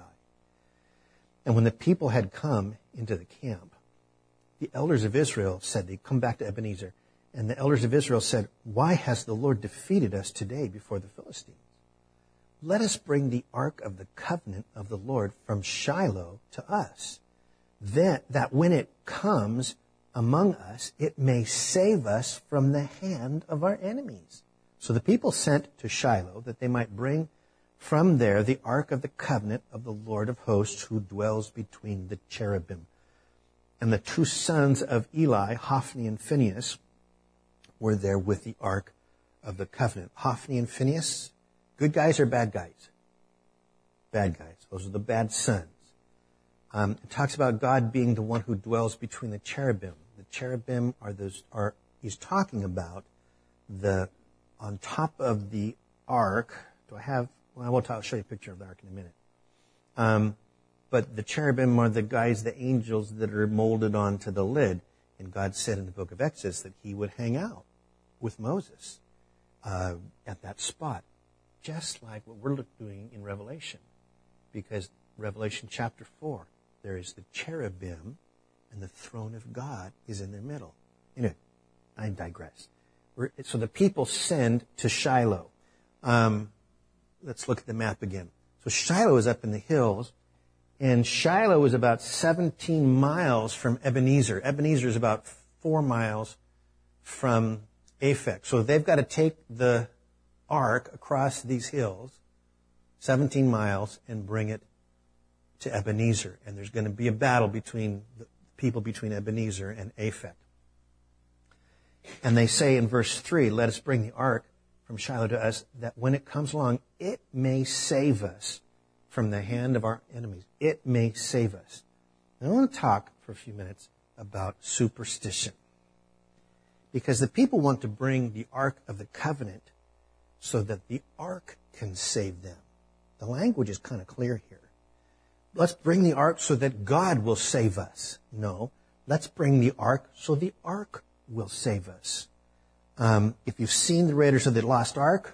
Speaker 2: And when the people had come into the camp, the elders of Israel said, they come back to Ebenezer, and the elders of Israel said, why has the Lord defeated us today before the Philistines? Let us bring the ark of the covenant of the Lord from Shiloh to us, that when it comes among us, it may save us from the hand of our enemies. So the people sent to Shiloh that they might bring from there the ark of the covenant of the Lord of hosts, who dwells between the cherubim. And the two sons of Eli, Hophni and Phinehas, were there with the ark of the covenant. Hophni and Phinehas, good guys or bad guys? Bad guys. Those are the bad sons. It talks about God being the one who dwells between the cherubim. The cherubim he's talking about on top of the ark. I'll show you a picture of the ark in a minute. But the cherubim are the guys, the angels that are molded onto the lid. And God said in the book of Exodus that he would hang out with Moses at that spot, just like what we're doing in Revelation. Because Revelation chapter 4, there is the cherubim, and the throne of God is in their middle. Anyway, I digress. So the people send to Shiloh. Let's look at the map again. So Shiloh is up in the hills, and Shiloh is about 17 miles from Ebenezer. Ebenezer is about 4 miles from Aphek. So they've got to take the ark across these hills, 17 miles, and bring it to Ebenezer. And there's going to be a battle between the people between Ebenezer and Aphek. And they say in verse 3, let us bring the ark from Shiloh to us, that when it comes along, it may save us from the hand of our enemies. It may save us. Now, I want to talk for a few minutes about superstition. Because the people want to bring the Ark of the Covenant so that the Ark can save them. The language is kind of clear here. Let's bring the Ark so that God will save us. No, let's bring the Ark so the Ark will save us. If you've seen the Raiders of the Lost Ark,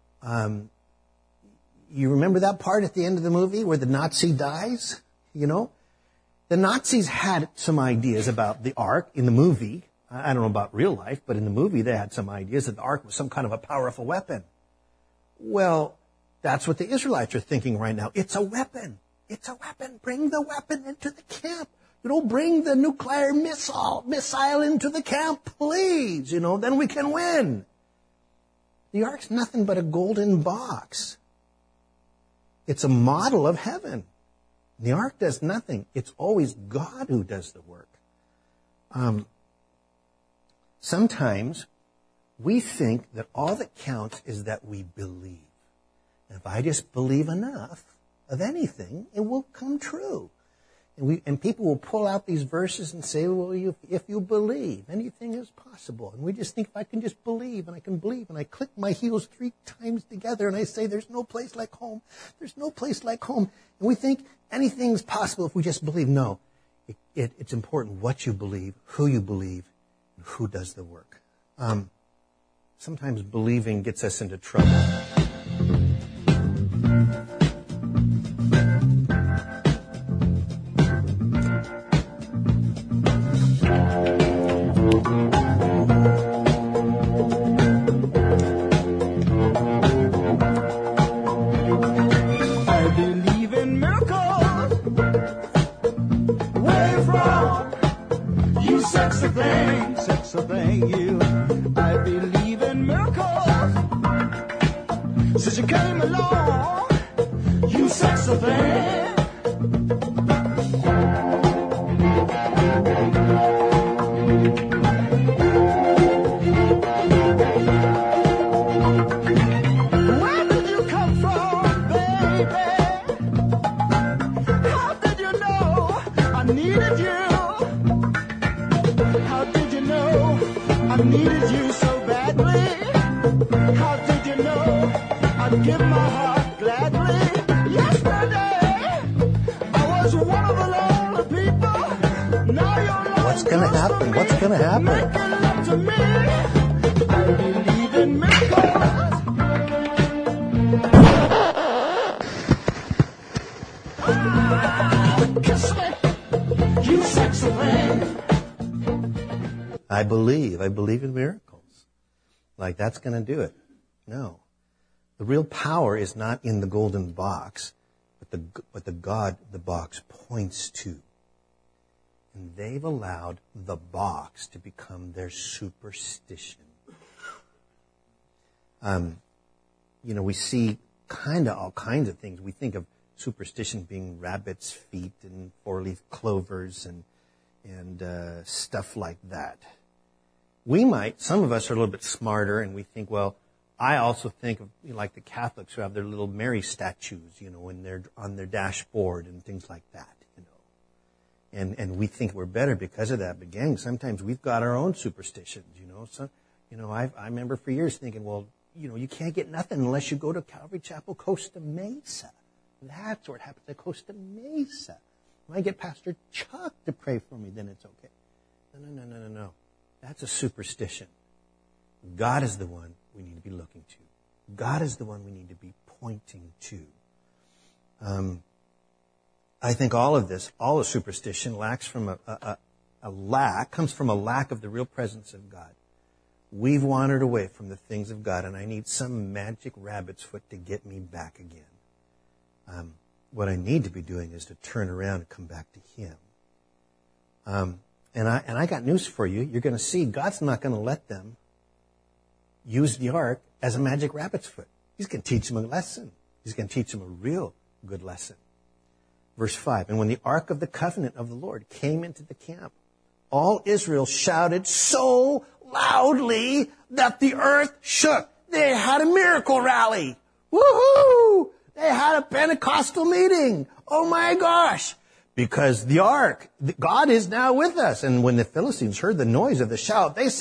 Speaker 2: you remember that part at the end of the movie where the Nazi dies? You know? The Nazis had some ideas about the Ark in the movie. I don't know about real life, but in the movie they had some ideas that the Ark was some kind of a powerful weapon. Well, that's what the Israelites are thinking right now. It's a weapon. It's a weapon. Bring the weapon into the camp. Bring the nuclear missile into the camp, please. Then we can win. The Ark's nothing but a golden box. It's a model of heaven. The Ark does nothing. It's always God who does the work. Sometimes we think that all that counts is that we believe. And if I just believe enough of anything, it will come true. And people will pull out these verses and say, well, if you believe, anything is possible. And we just think, if I can just believe, and I can believe, and I click my heels 3 times together, and I say, there's no place like home. There's no place like home. And we think anything's possible if we just believe. No, it's important what you believe, who you believe, and who does the work. Sometimes believing gets us into trouble.
Speaker 3: Sexy thing, you. I believe in miracles. Since you came along, you sexy thing. Where did you come from, baby? How did you know I needed you? I needed you so badly. How did you know I'd give my heart gladly? Yesterday, I was one of the lonely people. Now you're lying.
Speaker 2: What's going to happen? What's going to happen?
Speaker 3: Making love to me. I believe in miracles. Kiss me, you sexy thing.
Speaker 2: I believe in miracles. Like that's going to do it. No. The real power is not in the golden box, but the God the box points to. And they've allowed the box to become their superstition. We see all kinds of things. We think of superstition being rabbits' feet and 4-leaf clovers and stuff like that. Some of us are a little bit smarter, and we think, well, I also think of like the Catholics who have their little Mary statues, when they're on their dashboard and things like that, And we think we're better because of that. But gang, sometimes we've got our own superstitions, So, I remember for years thinking, well, you can't get nothing unless you go to Calvary Chapel, Costa Mesa. That's where it happens at Costa Mesa. When I get Pastor Chuck to pray for me, then it's okay. No. That's a superstition. God is the one we need to be looking to. God is the one we need to be pointing to. I think all the superstition comes from a lack of the real presence of God. We've wandered away from the things of God, and I need some magic rabbit's foot to get me back again. What I need to be doing is to turn around and come back to Him. And I got news for you. You're going to see God's not going to let them use the ark as a magic rabbit's foot. He's going to teach them a lesson. He's going to teach them a real good lesson. Verse 5, and when the ark of the covenant of the Lord came into the camp, all Israel shouted so loudly that the earth shook. They had a miracle rally. Woohoo! They had a Pentecostal meeting. Oh my gosh. Because the ark, God is now with us. And when the Philistines heard the noise of the shout, they said,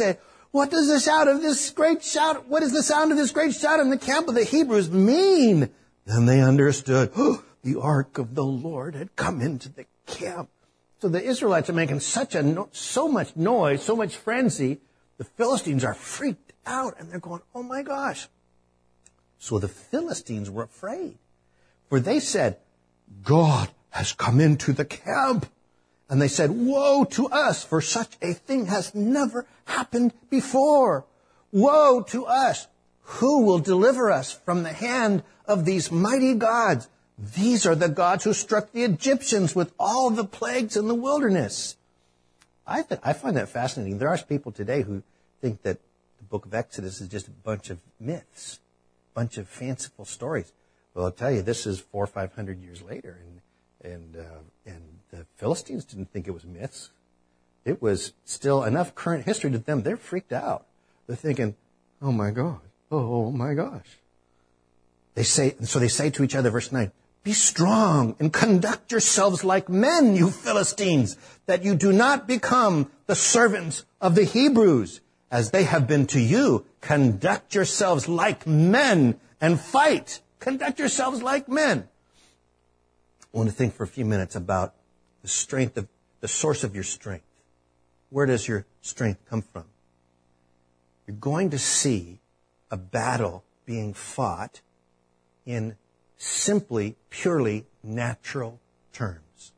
Speaker 2: what does the sound of this great shout, what does the sound of this great shout in the camp of the Hebrews mean? Then they understood, the ark of the Lord had come into the camp. So the Israelites are making so much noise, so much frenzy. The Philistines are freaked out and they're going, oh my gosh. So the Philistines were afraid, for they said, God has come into the camp. And they said, woe to us, for such a thing has never happened before. Woe to us. Who will deliver us from the hand of these mighty gods? These are the gods who struck the Egyptians with all the plagues in the wilderness. I find that fascinating. There are people today who think that the book of Exodus is just a bunch of myths, a bunch of fanciful stories. Well, I'll tell you, this is 400 or 500 years later, and the Philistines didn't think it was myths. It was still enough current history to them. They're freaked out. They're thinking, oh my God, oh my gosh. They say to each other, verse 9, be strong and conduct yourselves like men, you Philistines, that you do not become the servants of the Hebrews, as they have been to you. Conduct yourselves like men and fight. Conduct yourselves like men. I want to think for a few minutes about the source of your strength. Where does your strength come from? You're going to see a battle being fought in simply, purely natural terms.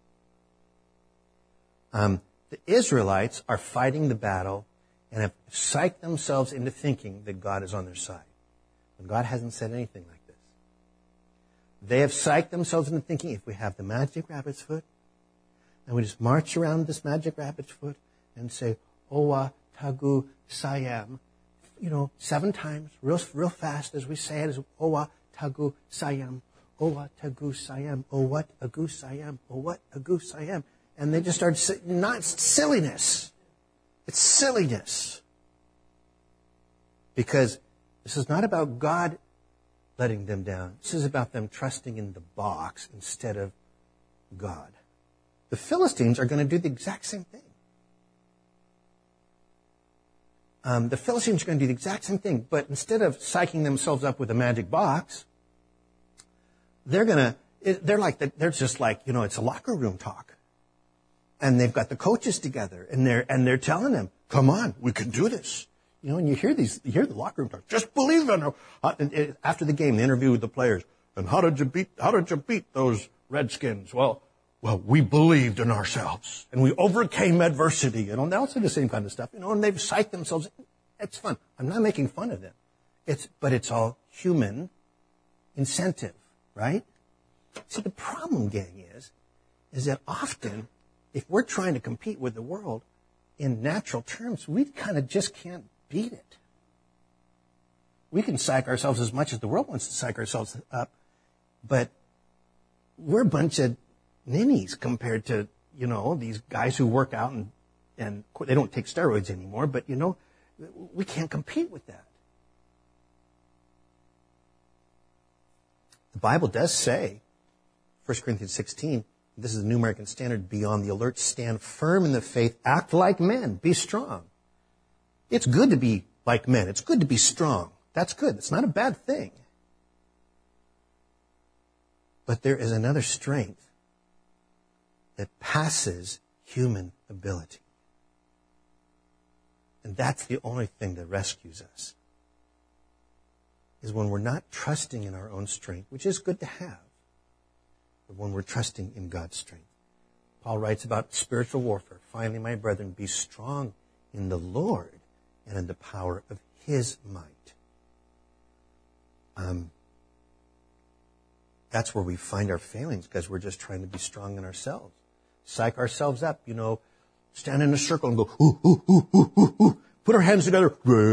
Speaker 2: The Israelites are fighting the battle and have psyched themselves into thinking that God is on their side. But God hasn't said anything like this. They have psyched themselves into thinking, if we have the magic rabbit's foot, and we just march around this magic rabbit's foot and say, Owa Tagu Sayam, 7 times, real fast as we say it, is Owa Tagu Sayam, Owa Tagu Sayam, Owat Agu Sayam, Owat Agu Sayam. And they just start not silliness. It's silliness. Because this is not about God letting them down. This is about them trusting in the box instead of God. The Philistines are going to do the exact same thing. The Philistines are going to do the exact same thing, but instead of psyching themselves up with a magic box, they're just like, it's a locker room talk. And they've got the coaches together and they're telling them, come on, we can do this. And you hear the locker room talk. Just believe in it. After the game, they interview with the players. And how did you beat those Redskins? Well, we believed in ourselves and we overcame adversity. They'll say the same kind of stuff, and they've psyched themselves. It's fun. I'm not making fun of them. But it's all human incentive, right? See, the problem, gang, is that often, if we're trying to compete with the world in natural terms, we kind of just can't beat it. We can psych ourselves as much as the world wants to psych ourselves up, but we're a bunch of ninnies compared to, these guys who work out and they don't take steroids anymore, but, we can't compete with that. The Bible does say, 1 Corinthians 16, this is the New American Standard, be on the alert, stand firm in the faith, act like men, be strong. It's good to be like men. It's good to be strong. That's good. It's not a bad thing. But there is another strength that passes human ability. And that's the only thing that rescues us, is when we're not trusting in our own strength, which is good to have, but when we're trusting in God's strength. Paul writes about spiritual warfare. Finally, my brethren, be strong in the Lord and in the power of His might. That's where we find our failings, because we're just trying to be strong in ourselves. Psych ourselves up, stand in a circle and go, ooh, ooh, ooh, ooh, ooh, ooh. Put our hands together,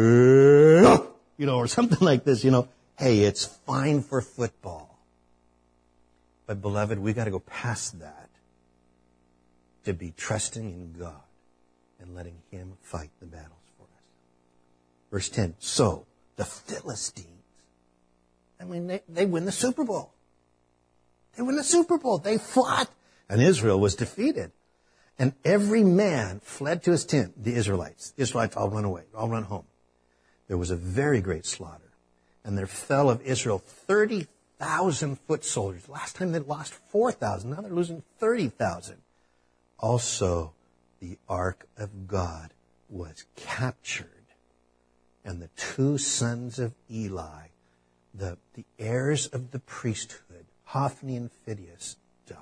Speaker 2: or something like this, Hey, it's fine for football. But beloved, we got to go past that to be trusting in God and letting Him fight the battles for us. Verse 10, so the Philistines, they win the Super Bowl. They win the Super Bowl. They fought, and Israel was defeated. And every man fled to his tent, the Israelites. The Israelites all run away, all run home. There was a very great slaughter. And there fell of Israel 30,000 foot soldiers. Last time they lost 4,000. Now they're losing 30,000. Also, the ark of God was captured. And the two sons of Eli, the heirs of the priesthood, Hophni and Phinehas, died.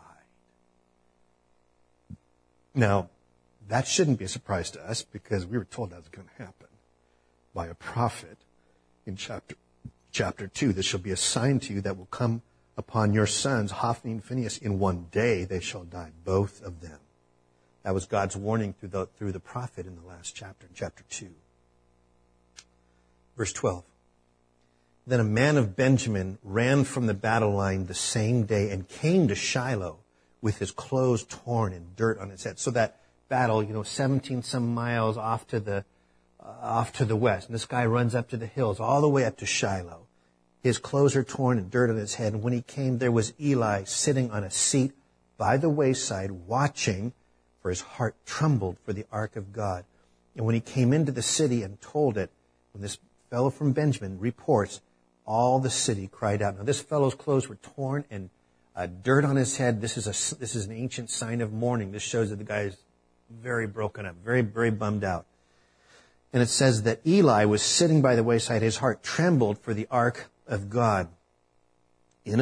Speaker 2: Now, that shouldn't be a surprise to us because we were told that was going to happen by a prophet in chapter 2. This shall be a sign to you that will come upon your sons, Hophni and Phinehas. In one day they shall die, both of them. That was God's warning through the prophet in the last chapter, in chapter 2. Verse 12. Then a man of Benjamin ran from the battle line the same day and came to Shiloh with his clothes torn and dirt on his head. So that battle, 17 some miles off to the west. And this guy runs up to the hills, all the way up to Shiloh. His clothes are torn and dirt on his head. And when he came, there was Eli sitting on a seat by the wayside, watching, for his heart trembled for the ark of God. And when he came into the city and told it, when this fellow from Benjamin reports, all the city cried out. Now, this fellow's clothes were torn and dirt on his head. This is an ancient sign of mourning. This shows that the guy is very broken up, very, very bummed out. And it says that Eli was sitting by the wayside. His heart trembled for the ark of God. In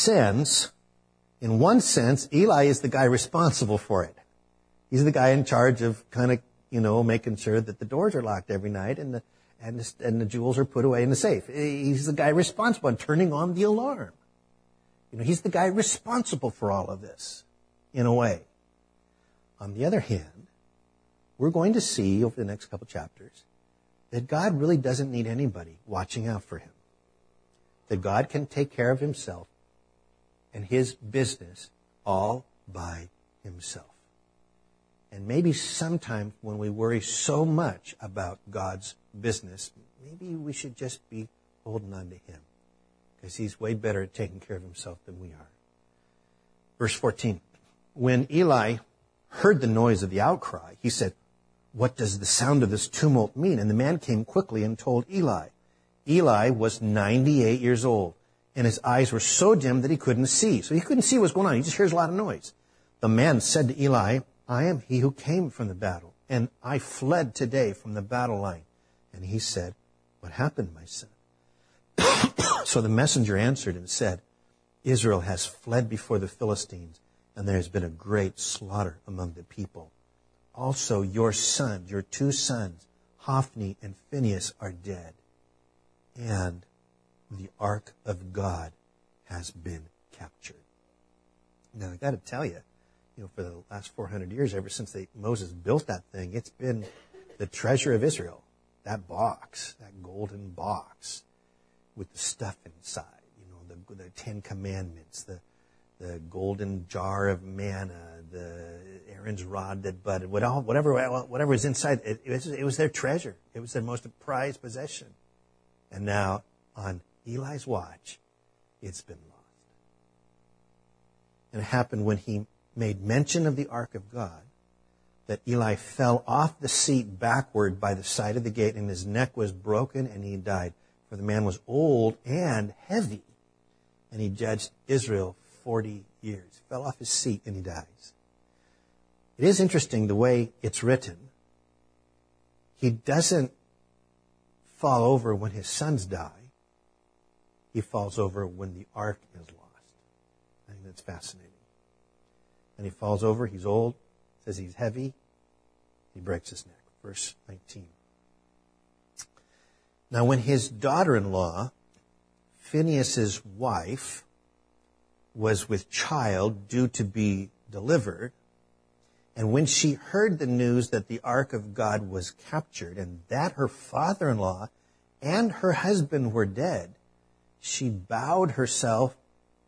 Speaker 2: one sense, Eli is the guy responsible for it. He's the guy in charge of kind of, making sure that the doors are locked every night and the jewels are put away in the safe. He's the guy responsible and turning on the alarm. He's the guy responsible for all of this, in a way. On the other hand, we're going to see over the next couple chapters that God really doesn't need anybody watching out for him. That God can take care of himself and his business all by himself. And maybe sometimes when we worry so much about God's business, maybe we should just be holding on to him, because he's way better at taking care of himself than we are. Verse 14. When Eli heard the noise of the outcry, he said, "What does the sound of this tumult mean?" And the man came quickly and told Eli. Eli was 98 years old, and his eyes were so dim that he couldn't see. So he couldn't see what's going on. He just hears a lot of noise. The man said to Eli, "I am he who came from the battle, and I fled today from the battle line." And he said, "What happened, my son?" So the messenger answered and said, "Israel has fled before the Philistines, and there has been a great slaughter among the people. Also your sons, your two sons, Hophni and Phinehas, are dead, and the ark of God has been captured." Now, I got to tell you, for the last 400 years, ever since Moses built that thing, it's been the treasure of Israel. That box, that golden box with the stuff inside, the 10 Commandments, the golden jar of manna, the Aaron's rod that budded, whatever was inside, it was their treasure. It was their most prized possession. And now, on Eli's watch, it's been lost. And it happened when he made mention of the ark of God, that Eli fell off the seat backward by the side of the gate, and his neck was broken, and he died. For the man was old and heavy, and he judged Israel 40 years. Fell off his seat, and he dies. It is interesting the way it's written. He doesn't fall over when his sons die. He falls over when the ark is lost. I think that's fascinating. And he falls over, he's old, says he's heavy, he breaks his neck. Verse 19. Now when his daughter-in-law, Phinehas' wife, was with child due to be delivered, and when she heard the news that the ark of God was captured and that her father-in-law and her husband were dead, she bowed herself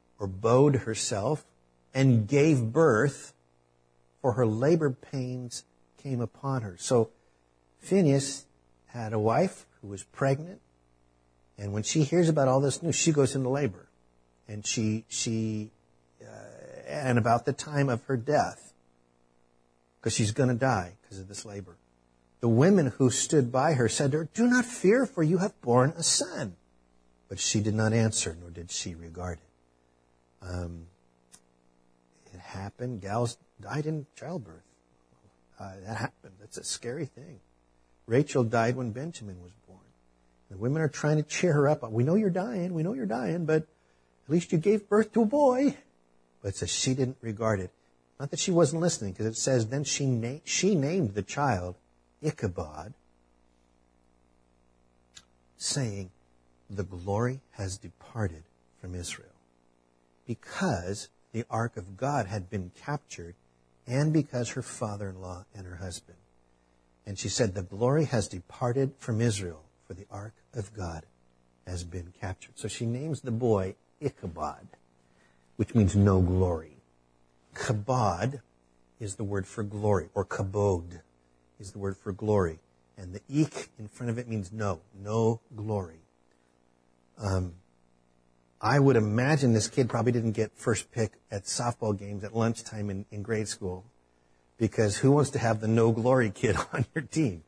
Speaker 2: and gave birth, for her labor pains came upon her. So Phinehas had a wife who was pregnant, and when she hears about all this news, she goes into labor. And and about the time of her death, because she's going to die because of this labor. The women who stood by her said to her, "Do not fear, for you have borne a son." But she did not answer, nor did she regard it. It happened. Gals died in childbirth. That happened. That's a scary thing. Rachel died when Benjamin was born. The women are trying to cheer her up. "We know you're dying. We know you're dying, but at least you gave birth to a boy." But it says she didn't regard it. Not that she wasn't listening, because it says then she named the child Ichabod, saying, "The glory has departed from Israel," because the ark of God had been captured, and because her father-in-law and her husband. And she said, "The glory has departed from Israel, for the ark of God has been captured." So she names the boy Ichabod, which means no glory. Kabod is the word for glory, or kabod is the word for glory. And the ik in front of it means no glory. I would imagine this kid probably didn't get first pick at softball games at lunchtime in grade school, because who wants to have the no glory kid on your team?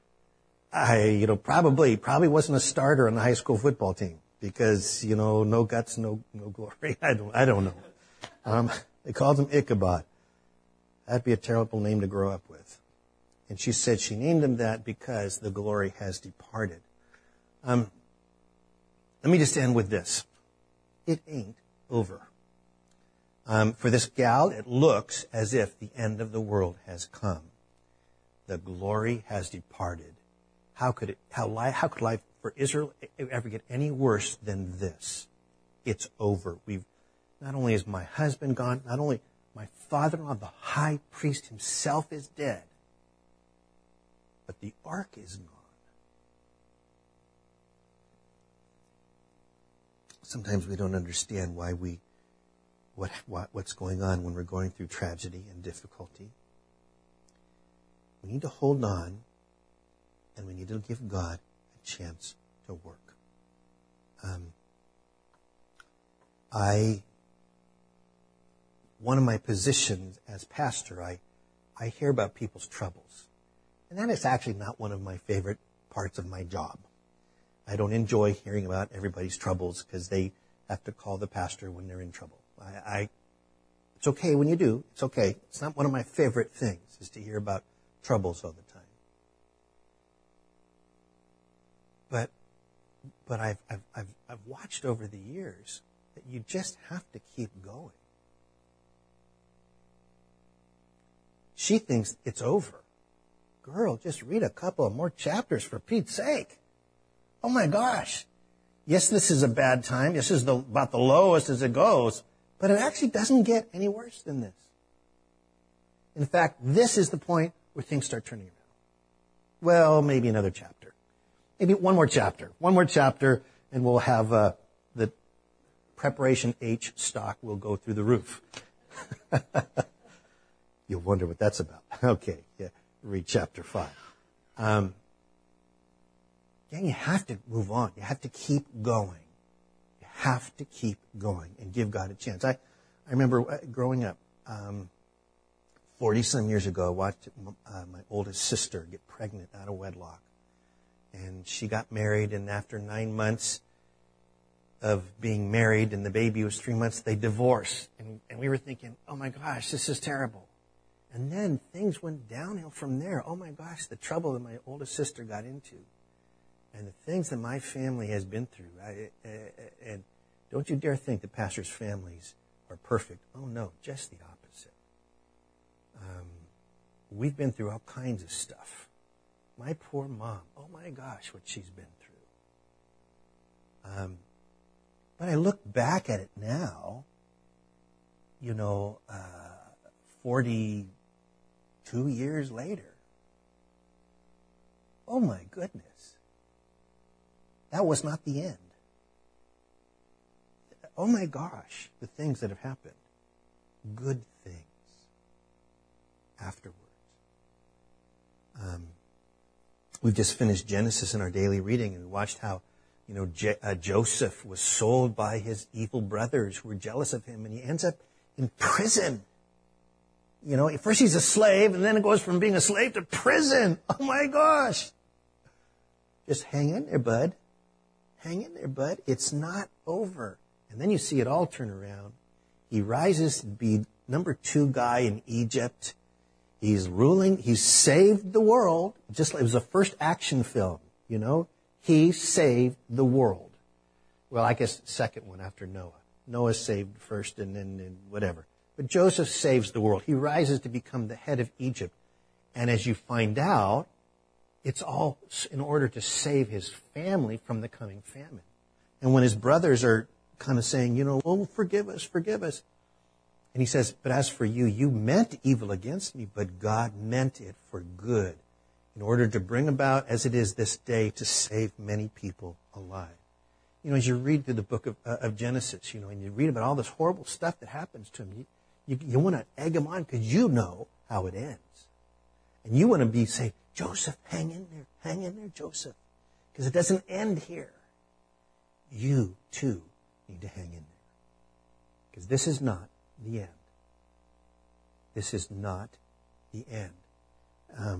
Speaker 2: Probably wasn't a starter on the high school football team, because, no guts, no glory. I don't know. They called him Ichabod. That'd be a terrible name to grow up with. And she said she named him that because the glory has departed. Let me just end with this. It ain't over. For this gal, it looks as if the end of the world has come. The glory has departed. How could life for Israel ever get any worse than this? It's over. Not only is my husband gone, not only my father-in-law, the high priest himself, is dead, but the ark is gone. Sometimes we don't understand what's going on when we're going through tragedy and difficulty. We need to hold on, and we need to give God a chance to work. One of my positions as pastor, I hear about people's troubles. And that is actually not one of my favorite parts of my job. I don't enjoy hearing about everybody's troubles, because they have to call the pastor when they're in trouble. It's okay when you do. It's okay. It's not one of my favorite things, is to hear about troubles all the time. But I've watched over the years that you just have to keep going. She thinks it's over. Girl, just read a couple of more chapters, for Pete's sake. Oh my gosh. Yes, this is a bad time. This is about the lowest as it goes. But it actually doesn't get any worse than this. In fact, this is the point where things start turning around. Well, maybe another chapter. Maybe one more chapter. One more chapter, and we'll have the preparation H stock will go through the roof. You'll wonder what that's about. Okay, yeah, read chapter 5. You have to move on. You have to keep going. You have to keep going and give God a chance. I remember growing up, 40-some years ago, I watched my oldest sister get pregnant out of wedlock. And she got married, and after 9 months of being married and the baby was 3 months, they divorced. And we were thinking, oh my gosh, this is terrible. And then things went downhill from there. Oh my gosh, the trouble that my oldest sister got into. And the things that my family has been through. And don't you dare think that pastors' families are perfect. Oh no, just the opposite. We've been through all kinds of stuff. My poor mom, oh my gosh, what she's been through. But I look back at it now, 42 years later. Oh my goodness. That was not the end. Oh my gosh, the things that have happened. Good things afterwards. We've just finished Genesis in our daily reading, and we watched how, Joseph was sold by his evil brothers who were jealous of him, and he ends up in prison. You know, first he's a slave, and then it goes from being a slave to prison. Oh my gosh. Just hang in there, bud. Hang in there, bud. It's not over. And then you see it all turn around. He rises to be number 2 guy in Egypt. He's ruling. He's saved the world. Just like it was the first action film, you know. He saved the world. Well, I guess the second one after Noah. Noah saved first and then whatever. But Joseph saves the world. He rises to become the head of Egypt. And as you find out, it's all in order to save his family from the coming famine. And when his brothers are kind of saying, you know, oh, forgive us. And he says, but as for you, you meant evil against me, but God meant it for good, in order to bring about, as it is this day, to save many people alive. You know, as you read through the book of Genesis, you know, and you read about all this horrible stuff that happens to him, you want to egg him on because you know how it ends. And you want to say, Joseph, hang in there, Joseph, because it doesn't end here. You, too, need to hang in there, because this is not the end. This is not the end. I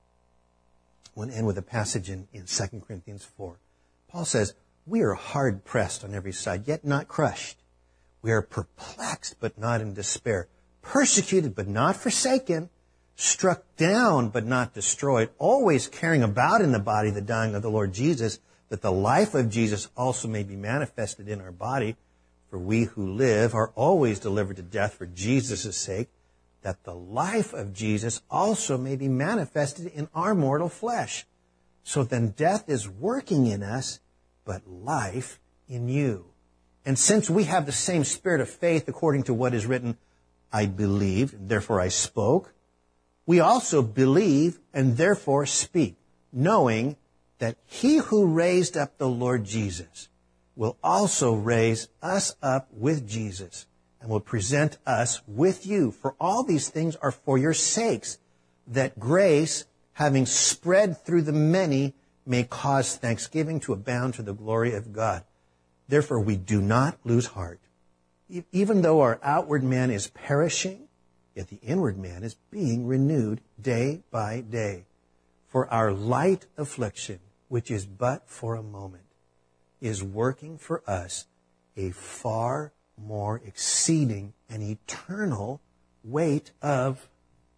Speaker 2: want to end with a passage in 2 Corinthians 4. Paul says, we are hard pressed on every side, yet not crushed. We are perplexed, but not in despair. Persecuted, but not forsaken. Struck down, but not destroyed. Always carrying about in the body the dying of the Lord Jesus, that the life of Jesus also may be manifested in our body. For we who live are always delivered to death for Jesus' sake, that the life of Jesus also may be manifested in our mortal flesh. So then death is working in us, but life in you. And since we have the same spirit of faith, according to what is written, I believed, therefore I spoke, we also believe and therefore speak, knowing that he who raised up the Lord Jesus will also raise us up with Jesus and will present us with you. For all these things are for your sakes, that grace, having spread through the many, may cause thanksgiving to abound to the glory of God. Therefore, we do not lose heart. Even though our outward man is perishing, yet the inward man is being renewed day by day. For our light affliction, which is but for a moment, is working for us a far more exceeding and eternal weight of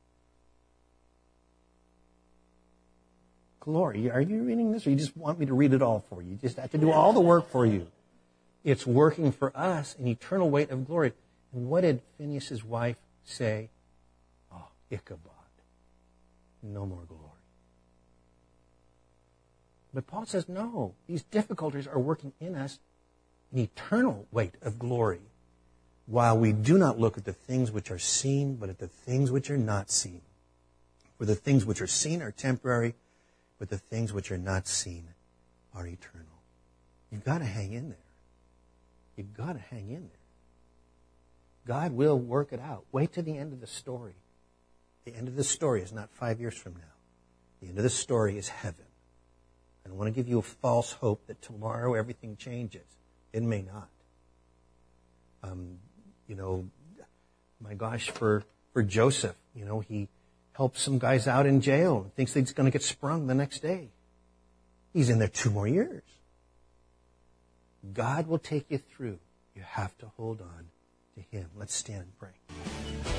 Speaker 2: glory. Are you reading this, or you just want me to read it all for you? You just have to do all the work for you. It's working for us an eternal weight of glory. And what did Phinehas' wife say? Oh, Ichabod. No more glory. But Paul says, no, these difficulties are working in us an eternal weight of glory, while we do not look at the things which are seen, but at the things which are not seen. For the things which are seen are temporary, but the things which are not seen are eternal. You've got to hang in there. You've got to hang in there. God will work it out. Wait till the end of the story. The end of the story is not 5 years from now. The end of the story is heaven. I don't want to give you a false hope that tomorrow everything changes. It may not. My gosh, for Joseph, he helps some guys out in jail and thinks he's going to get sprung the next day. He's in there 2 more years. God will take you through. You have to hold on to him. Let's stand and pray.